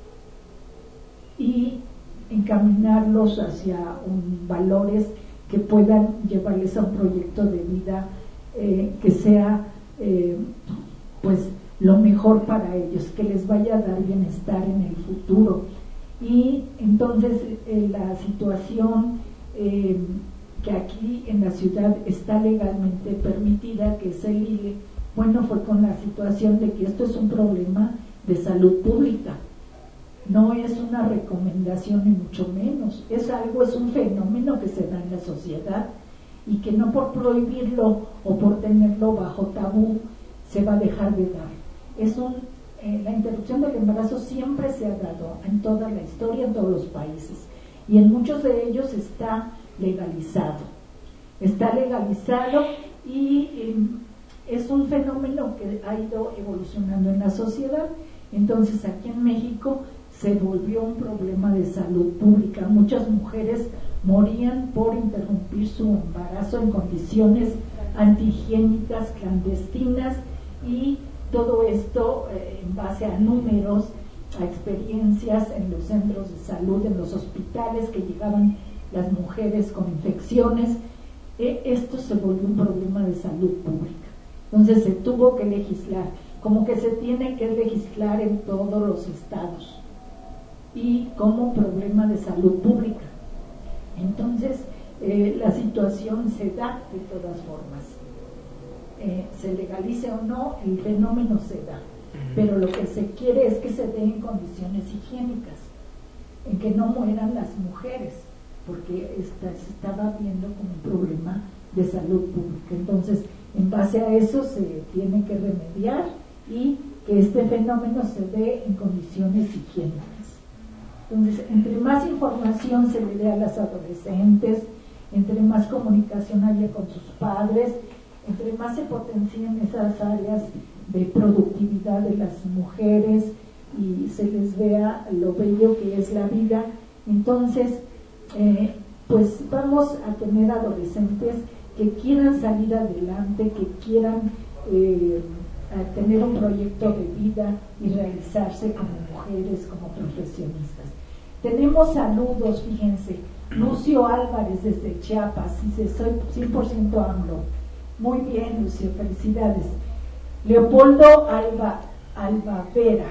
y encaminarlos hacia valores que puedan llevarles a un proyecto de vida que sea pues lo mejor para ellos, que les vaya a dar bienestar en el futuro. Y entonces la situación que aquí en la ciudad está legalmente permitida, que es el ILE, bueno, fue con la situación de que esto es un problema de salud pública, no es una recomendación ni mucho menos, es un fenómeno que se da en la sociedad y que no por prohibirlo o por tenerlo bajo tabú se va a dejar de dar. La interrupción del embarazo siempre se ha dado en toda la historia, en todos los países, y en muchos de ellos está legalizado y es un fenómeno que ha ido evolucionando en la sociedad. Entonces aquí en México se volvió un problema de salud pública. Muchas mujeres morían por interrumpir su embarazo en condiciones antihigiénicas, clandestinas, y todo esto en base a números, a experiencias en los centros de salud, en los hospitales, que llegaban las mujeres con infecciones. Esto se volvió un problema de salud pública. Entonces se tuvo que legislar, como que se tiene que legislar en todos los estados, y como problema de salud pública. Entonces la situación se da de todas formas. Se legalice o no, el fenómeno se da, pero lo que se quiere es que se dé en condiciones higiénicas, en que no mueran las mujeres, porque se estaba viendo como un problema de salud pública. Entonces, en base a eso se tiene que remediar y que este fenómeno se dé en condiciones higiénicas. Entonces, entre más información se le dé a las adolescentes, entre más comunicación haya con sus padres, entre más se potencien esas áreas de productividad de las mujeres y se les vea lo bello que es la vida, entonces pues vamos a tener adolescentes que quieran salir adelante, que quieran tener un proyecto de vida y realizarse como mujeres, como profesionistas. Tenemos saludos, fíjense. Lucio Álvarez desde Chiapas dice, soy 100% AMLO. Muy bien, Lucio, felicidades. Leopoldo Albavera,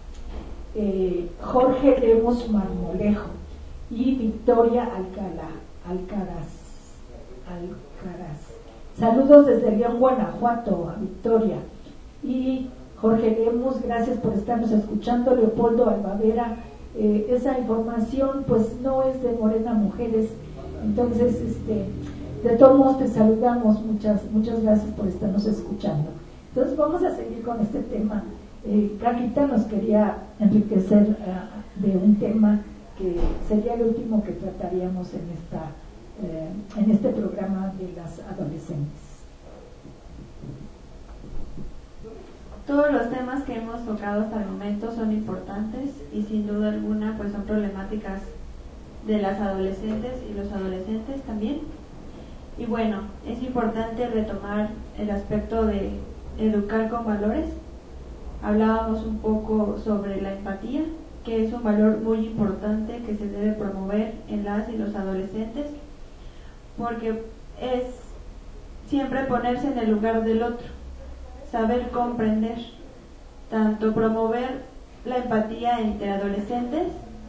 Jorge Lemos Marmolejo y Victoria Alcaraz. Saludos desde León, Guanajuato, a Victoria. Y Jorge Lemos, gracias por estarnos escuchando. Leopoldo Albavera, esa información pues no es de Morena Mujeres, entonces de todos modos te saludamos, muchas gracias por estarnos escuchando. Entonces vamos a seguir con este tema. Carlita nos quería enriquecer de un tema que sería el último que trataríamos en este programa de las adolescentes. Todos los temas que hemos tocado hasta el momento son importantes y sin duda alguna pues son problemáticas de las adolescentes y los adolescentes también. Y bueno, es importante retomar el aspecto de educar con valores. Hablábamos un poco sobre la empatía, que es un valor muy importante que se debe promover en las y los adolescentes, porque es siempre ponerse en el lugar del otro, saber comprender, tanto promover la empatía entre adolescentes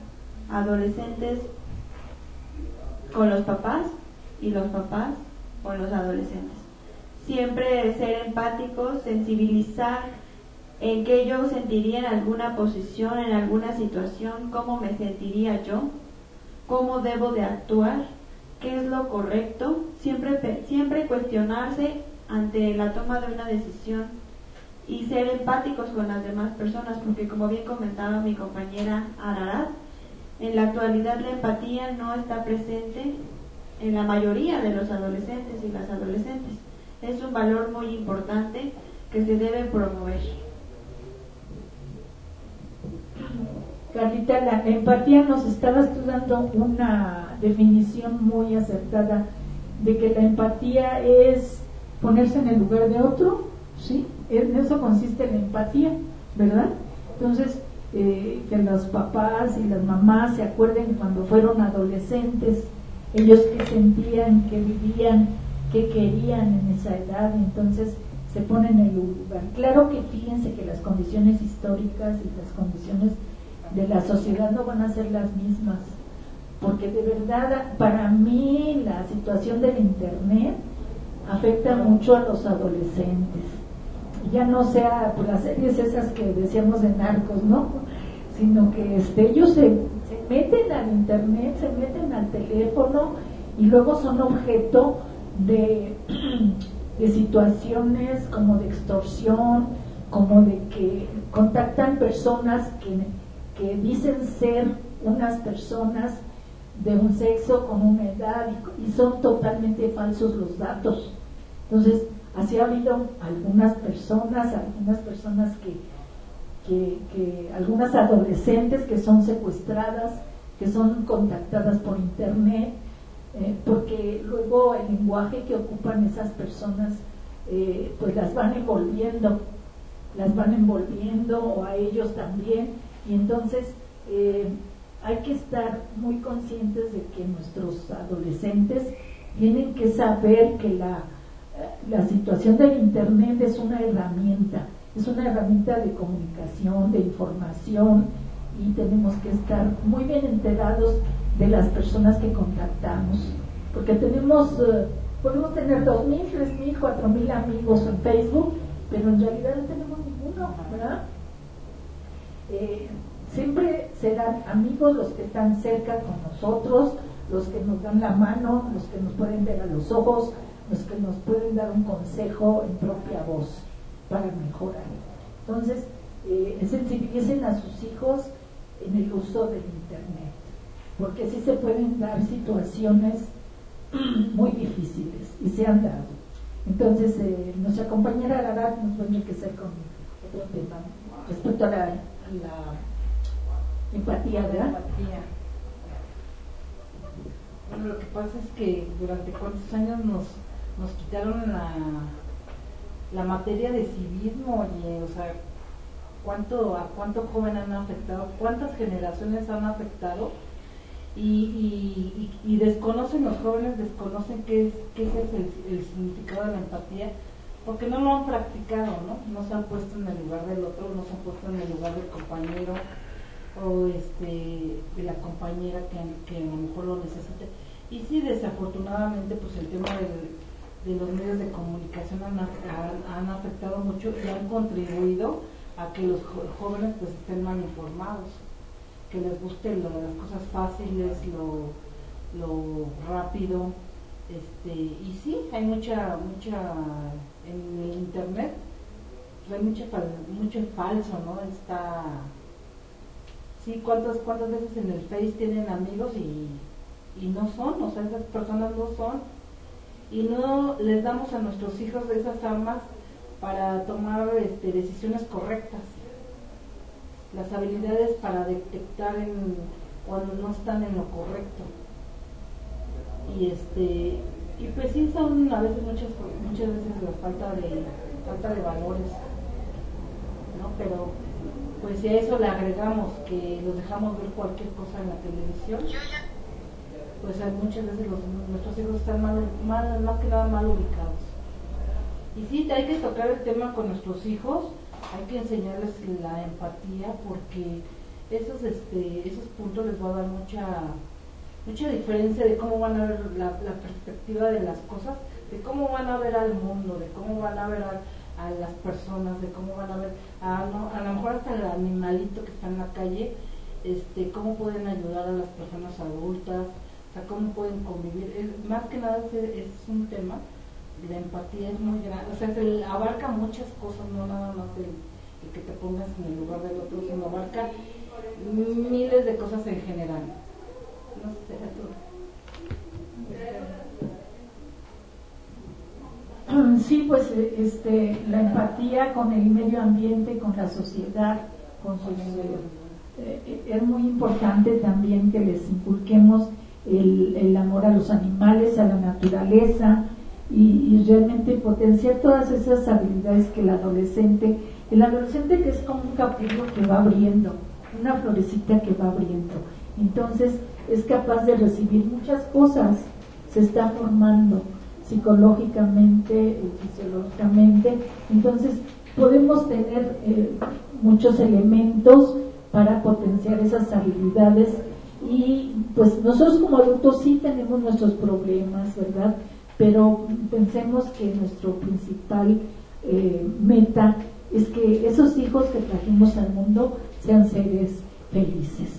con los papás y los papás con los adolescentes. Siempre ser empáticos, sensibilizar en qué yo sentiría en alguna posición, en alguna situación, cómo me sentiría yo, cómo debo de actuar, qué es lo correcto, siempre cuestionarse ante la toma de una decisión y ser empáticos con las demás personas, porque como bien comentaba mi compañera Ararat, en la actualidad la empatía no está presente en la mayoría de los adolescentes y las adolescentes. Es un valor muy importante que se debe promover. Carlita, la empatía, nos estabas tú dando una definición muy acertada de que la empatía es ponerse en el lugar de otro, ¿sí? En eso consiste la empatía, ¿verdad? Entonces, que los papás y las mamás se acuerden cuando fueron adolescentes, ellos qué sentían, qué vivían, qué querían en esa edad, y entonces se ponen en el lugar. Claro que fíjense que las condiciones históricas y las condiciones de la sociedad no van a ser las mismas, porque de verdad para mí la situación del internet afecta mucho a los adolescentes. Ya no sea por las series esas que decíamos de narcos, ¿no? Sino que ellos se meten al internet, se meten al teléfono y luego son objeto de situaciones como de extorsión, como de que contactan personas que dicen ser unas personas de un sexo con una edad y son totalmente falsos los datos. Entonces, así ha habido algunas personas algunas adolescentes que son secuestradas, que son contactadas por internet, porque luego el lenguaje que ocupan esas personas pues las van envolviendo o a ellos también, y entonces hay que estar muy conscientes de que nuestros adolescentes tienen que saber que la situación del internet es una herramienta de comunicación, de información, y tenemos que estar muy bien enterados de las personas que contactamos, porque podemos tener 2,000, 3,000, 4,000 amigos en Facebook, pero en realidad no tenemos ninguno, ¿verdad? Siempre serán amigos los que están cerca con nosotros, los que nos dan la mano, los que nos pueden ver a los ojos, los que nos pueden dar un consejo en propia voz para mejorar. Entonces, sensibilicen a sus hijos en el uso del internet, porque sí se pueden dar situaciones muy difíciles y se han dado. Entonces, nuestra compañera Ararat nos va a enriquecer con otro tema respecto a la empatía, ¿verdad? Empatía. Bueno, lo que pasa es que durante cuántos años nos quitaron la materia de civismo, y o sea, a cuánto joven han afectado, cuántas generaciones han afectado, y desconocen, los jóvenes desconocen qué es el significado de la empatía, porque no lo han practicado, no se han puesto en el lugar del otro, no se han puesto en el lugar del compañero o de la compañera que a lo mejor lo necesita. Y sí, desafortunadamente, pues el tema de los medios de comunicación han afectado mucho y han contribuido a que los jóvenes pues estén mal informados, que les guste las cosas fáciles, lo rápido, y sí, hay mucha en el internet, pues hay mucho falso, ¿no? sí, cuántas veces en el Face tienen amigos y no son, o sea, esas personas no son, y no les damos a nuestros hijos esas armas para tomar decisiones correctas, las habilidades para detectar cuando no están en lo correcto. Y pues sí, son a veces muchas veces la falta de valores, ¿no? Pero pues si a eso le agregamos que los dejamos ver cualquier cosa en la televisión, pues hay muchas veces nuestros hijos están más que nada mal ubicados. Y sí, hay que tocar el tema con nuestros hijos, hay que enseñarles la empatía, porque esos puntos les va a dar mucha diferencia de cómo van a ver la perspectiva de las cosas, de cómo van a ver al mundo, de cómo van a ver a las personas, de cómo van a ver a lo mejor hasta el animalito que está en la calle, cómo pueden ayudar a las personas adultas, o sea, cómo pueden convivir. Más que nada es un tema, la empatía es muy grande, o sea, abarca muchas cosas, no nada más el que te pongas en el lugar del otro, sino abarca miles de cosas en general. No sé, Sí, pues la empatía con el medio ambiente, con la sociedad, con sus, es muy importante también que les inculquemos el amor a los animales, a la naturaleza, y realmente potenciar todas esas habilidades que el adolescente que es como un capullo que va abriendo, una florecita que va abriendo, entonces es capaz de recibir muchas cosas, se está formando psicológicamente, fisiológicamente, entonces podemos tener muchos elementos para potenciar esas habilidades. Y pues nosotros como adultos sí tenemos nuestros problemas, ¿verdad? Pero pensemos que nuestro principal meta es que esos hijos que trajimos al mundo sean seres felices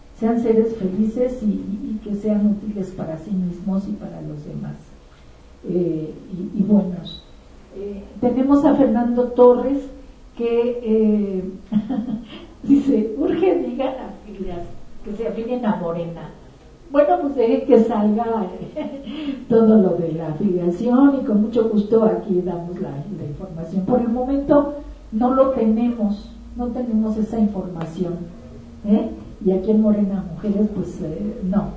y que sean útiles para sí mismos y para los demás, y buenos. Tenemos a Fernando Torres que dice, urge digan afilias que se afilien a Morena. Bueno, pues deje que salga todo lo de la afiliación y con mucho gusto aquí damos la información. Por el momento no tenemos esa información, y aquí en Morena Mujeres pues no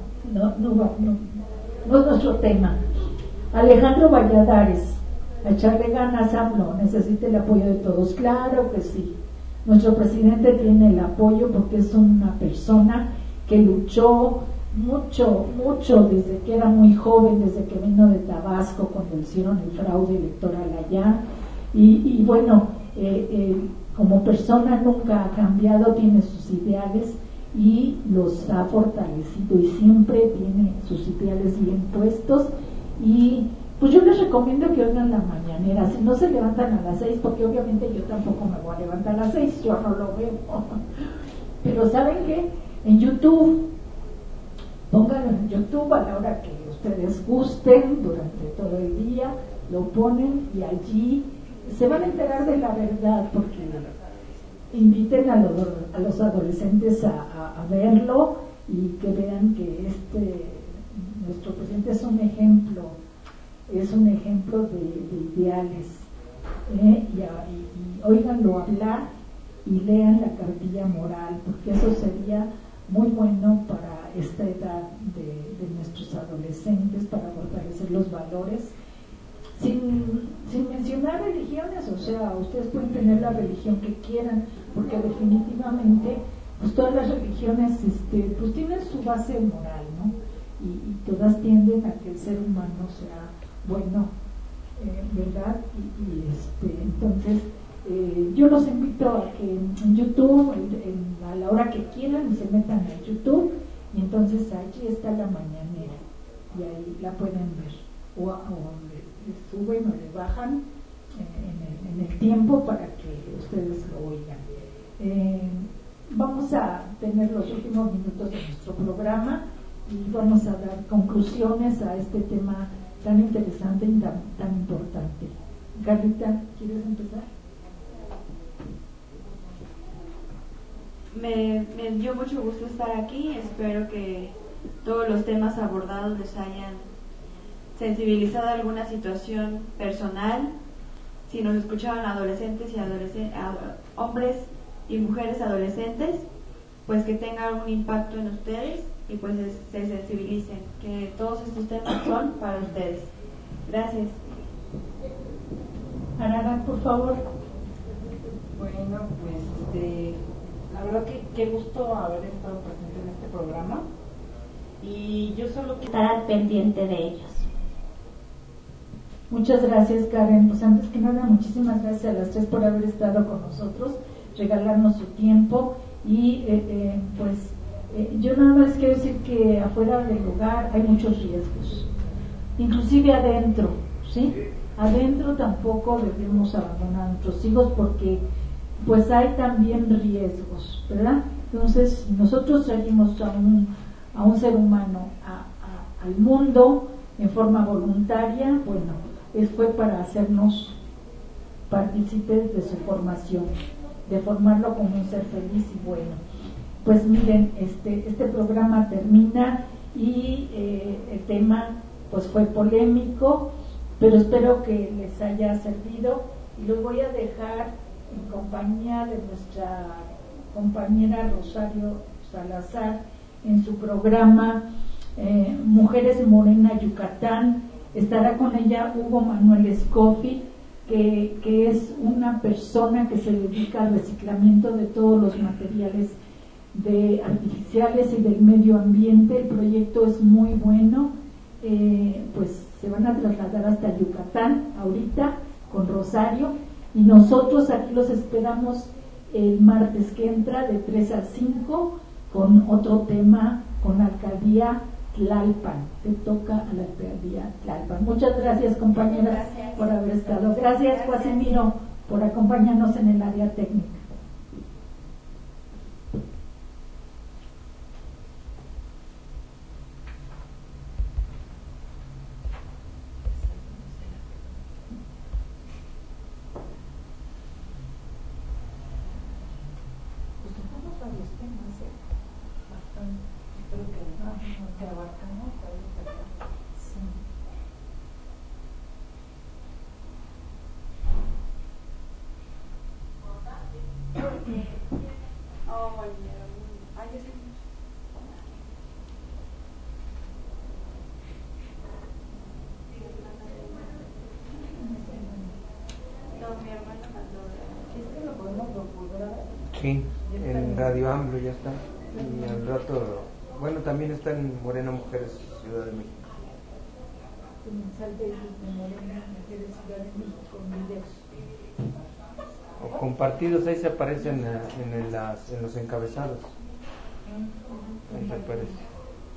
es nuestro tema. Alejandro Valladares, a echarle ganas, AMLO, necesita el apoyo de todos. Claro que sí, nuestro presidente tiene el apoyo porque es una persona que luchó mucho desde que era muy joven, desde que vino de Tabasco cuando hicieron el fraude electoral allá, y bueno, como persona nunca ha cambiado, tiene sus ideales y los ha fortalecido y siempre tiene sus ideales bien puestos. Y pues yo les recomiendo que oigan la mañanera, si no se levantan a las 6, porque obviamente yo tampoco me voy a levantar a las 6, yo no lo veo, pero ¿saben qué? En YouTube, pónganlo en YouTube a la hora que ustedes gusten, durante todo el día, lo ponen y allí se van a enterar de la verdad, porque inviten a los adolescentes a verlo y que vean que nuestro presidente es un ejemplo de ideales, y óiganlo hablar y lean la cartilla moral, porque eso sería muy bueno para esta edad de nuestros adolescentes, para fortalecer los valores, sin mencionar religiones. O sea, ustedes pueden tener la religión que quieran, porque definitivamente pues todas las religiones pues tienen su base moral, ¿no? Y todas tienden a que el ser humano sea bueno, ¿verdad? Entonces yo los invito a que en YouTube, a la hora que quieran, se metan a YouTube, y entonces allí está la mañanera y ahí la pueden ver, o le suben o le bajan en el tiempo para que ustedes lo oigan. Vamos a tener los últimos minutos de nuestro programa y vamos a dar conclusiones a este tema tan interesante y tan importante. Carlita, ¿quieres empezar? Me dio mucho gusto estar aquí. Espero que todos los temas abordados les hayan sensibilizado a alguna situación personal. Si nos escuchaban adolescentes y hombres y mujeres adolescentes, pues que tenga algún impacto en ustedes y pues se sensibilicen, que todos estos temas son para ustedes. Gracias. Arara, por favor. Bueno, pues la verdad que qué gusto haber estado presente en este programa, y yo solo quiero Estar al pendiente de ellos. Muchas gracias, Karen. Pues antes que nada, muchísimas gracias a las tres por haber estado con nosotros, regalarnos su tiempo y yo nada más quiero decir que afuera del lugar hay muchos riesgos, inclusive adentro, ¿sí? Adentro tampoco debemos abandonar a nuestros hijos porque pues hay también riesgos, ¿verdad? Entonces, nosotros trajimos a un ser humano al mundo en forma voluntaria, bueno, fue para hacernos partícipes de su formación, de formarlo como un ser feliz y bueno. Pues miren, este programa termina y el tema pues fue polémico, pero espero que les haya servido y los voy a dejar en compañía de nuestra compañera Rosario Salazar en su programa Mujeres Morena Yucatán. Estará con ella Hugo Manuel Escofi, que es una persona que se dedica al reciclamiento de todos los materiales artificiales y del medio ambiente. El proyecto es muy bueno, pues se van a trasladar hasta Yucatán ahorita con Rosario, y nosotros aquí los esperamos el martes que entra de 3 a 5 con otro tema con la alcaldía Tlalpan. Te toca a la alcaldía Tlalpan. Muchas gracias, compañeras, por haber estado. Gracias, Casimiro, por acompañarnos en el área técnica. Sí, en Radio AMLO ya está. Y al rato, bueno, también está en Morena Mujeres, Ciudad de México. O compartidos, ahí se aparecen en los encabezados. Ahí se aparece.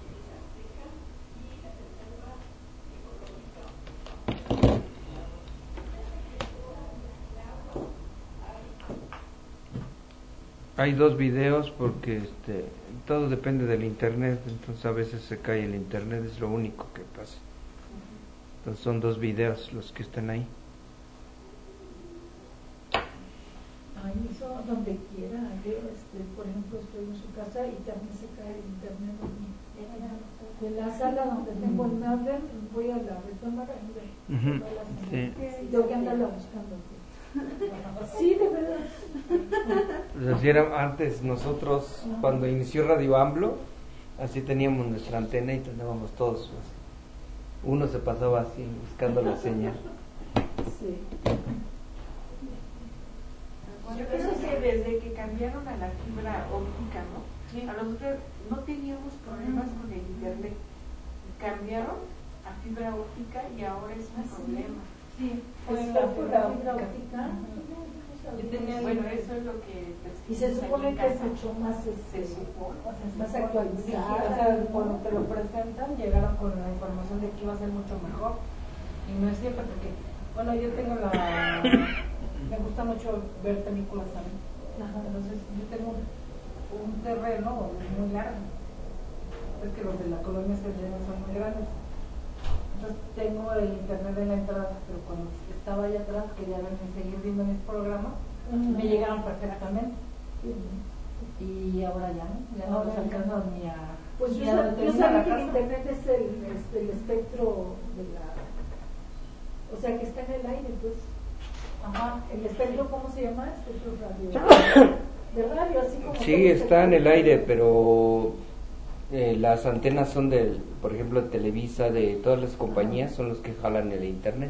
Hay 2 videos porque todo depende del internet, entonces a veces se cae el internet, es lo único que pasa. Entonces son 2 videos los que están ahí. Ahí eso donde quiera. Yo, por ejemplo, estoy en su casa y también se cae el internet. De la sala donde tengo el modem, voy a la recámara y sí. Tengo que andarla buscando. Sí, de verdad. Pues así era antes nosotros, cuando inició Radio AMLO, así teníamos nuestra antena y teníamos todos. Uno se pasaba así buscando la señal. Sí. Yo creo que desde que cambiaron a la fibra óptica, ¿no? Sí. A nosotros no teníamos problemas con el internet. Cambiaron a fibra óptica y ahora es un problema. Sí, pues la fibra óptica. Bueno, eso es lo que... Y se supone que es mucho más, más actualizada. O sea, cuando te lo presentan, llegaron con la información de que iba a ser mucho mejor. Y no es cierto porque, bueno, yo tengo me gusta mucho ver películas también. Entonces, yo tengo un terreno muy largo. Es que los de la colonia son muy grandes. Entonces tengo el internet en la entrada, pero cuando estaba allá atrás quería seguir viendo mis programas, me llegaron perfectamente. y ahora ya no nos alcanza ni a... Pues yo, ni a donde yo termina sabía la que el casa. internet es el espectro de la... O sea, que está en el aire, pues. Ajá. El espectro, ¿cómo se llama? Espectro radio. De radio, así como... Sí, está en el aire, pero las antenas son del, por ejemplo, de Televisa, de todas las compañías, son los que jalan el internet.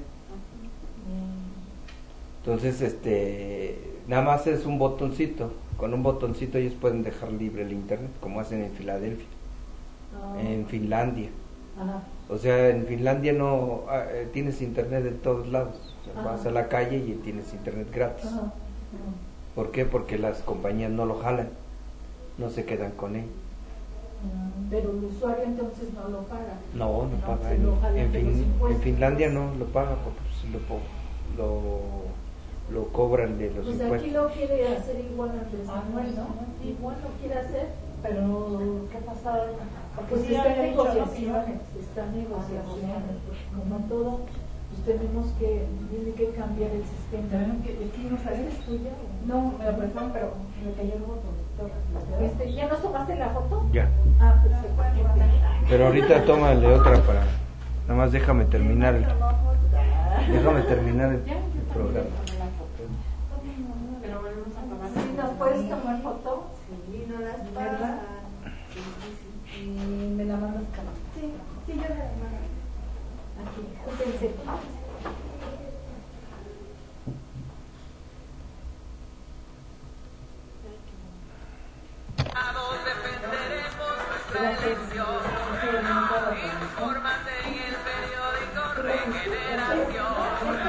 Entonces, nada más es un botoncito. Con un botoncito ellos pueden dejar libre el internet, como hacen en Filadelfia, en Finlandia. Ajá. O sea, en Finlandia no tienes internet en todos lados. O sea, vas a la calle y tienes internet gratis. Ajá. ¿Por qué? Porque las compañías no lo jalan, no se quedan con él. Pero el usuario entonces no lo paga. No paga. se lo jalan de los En impuestos. Finlandia no lo paga porque pues, lo cobran de los Pues impuestos. aquí lo quiere hacer igual Andrés Manuel, ¿no? Igual lo quiere hacer. Pero, ¿qué pasó? Porque Pues sí está en había dicho, ¿no? negociaciones, pues como todo, pues tenemos que, tiene que cambiar el sistema. ¿Saben que aquí no sale? ¿Es tuya? No, me lo prestaron, pero me cayó el botón. ¿Ya nos tomaste la foto? Ya. Ah, perfecto. Pero ahorita tómale otra para... Nada más déjame terminar el programa. Pero volvemos a tomar. ¿Sí nos puedes tomar foto? Sí, no las ¿Verdad? pasan. Y me la mandas para... Sí, yo se las mando. Aquí, júntense. Infórmate en el periódico Regeneración.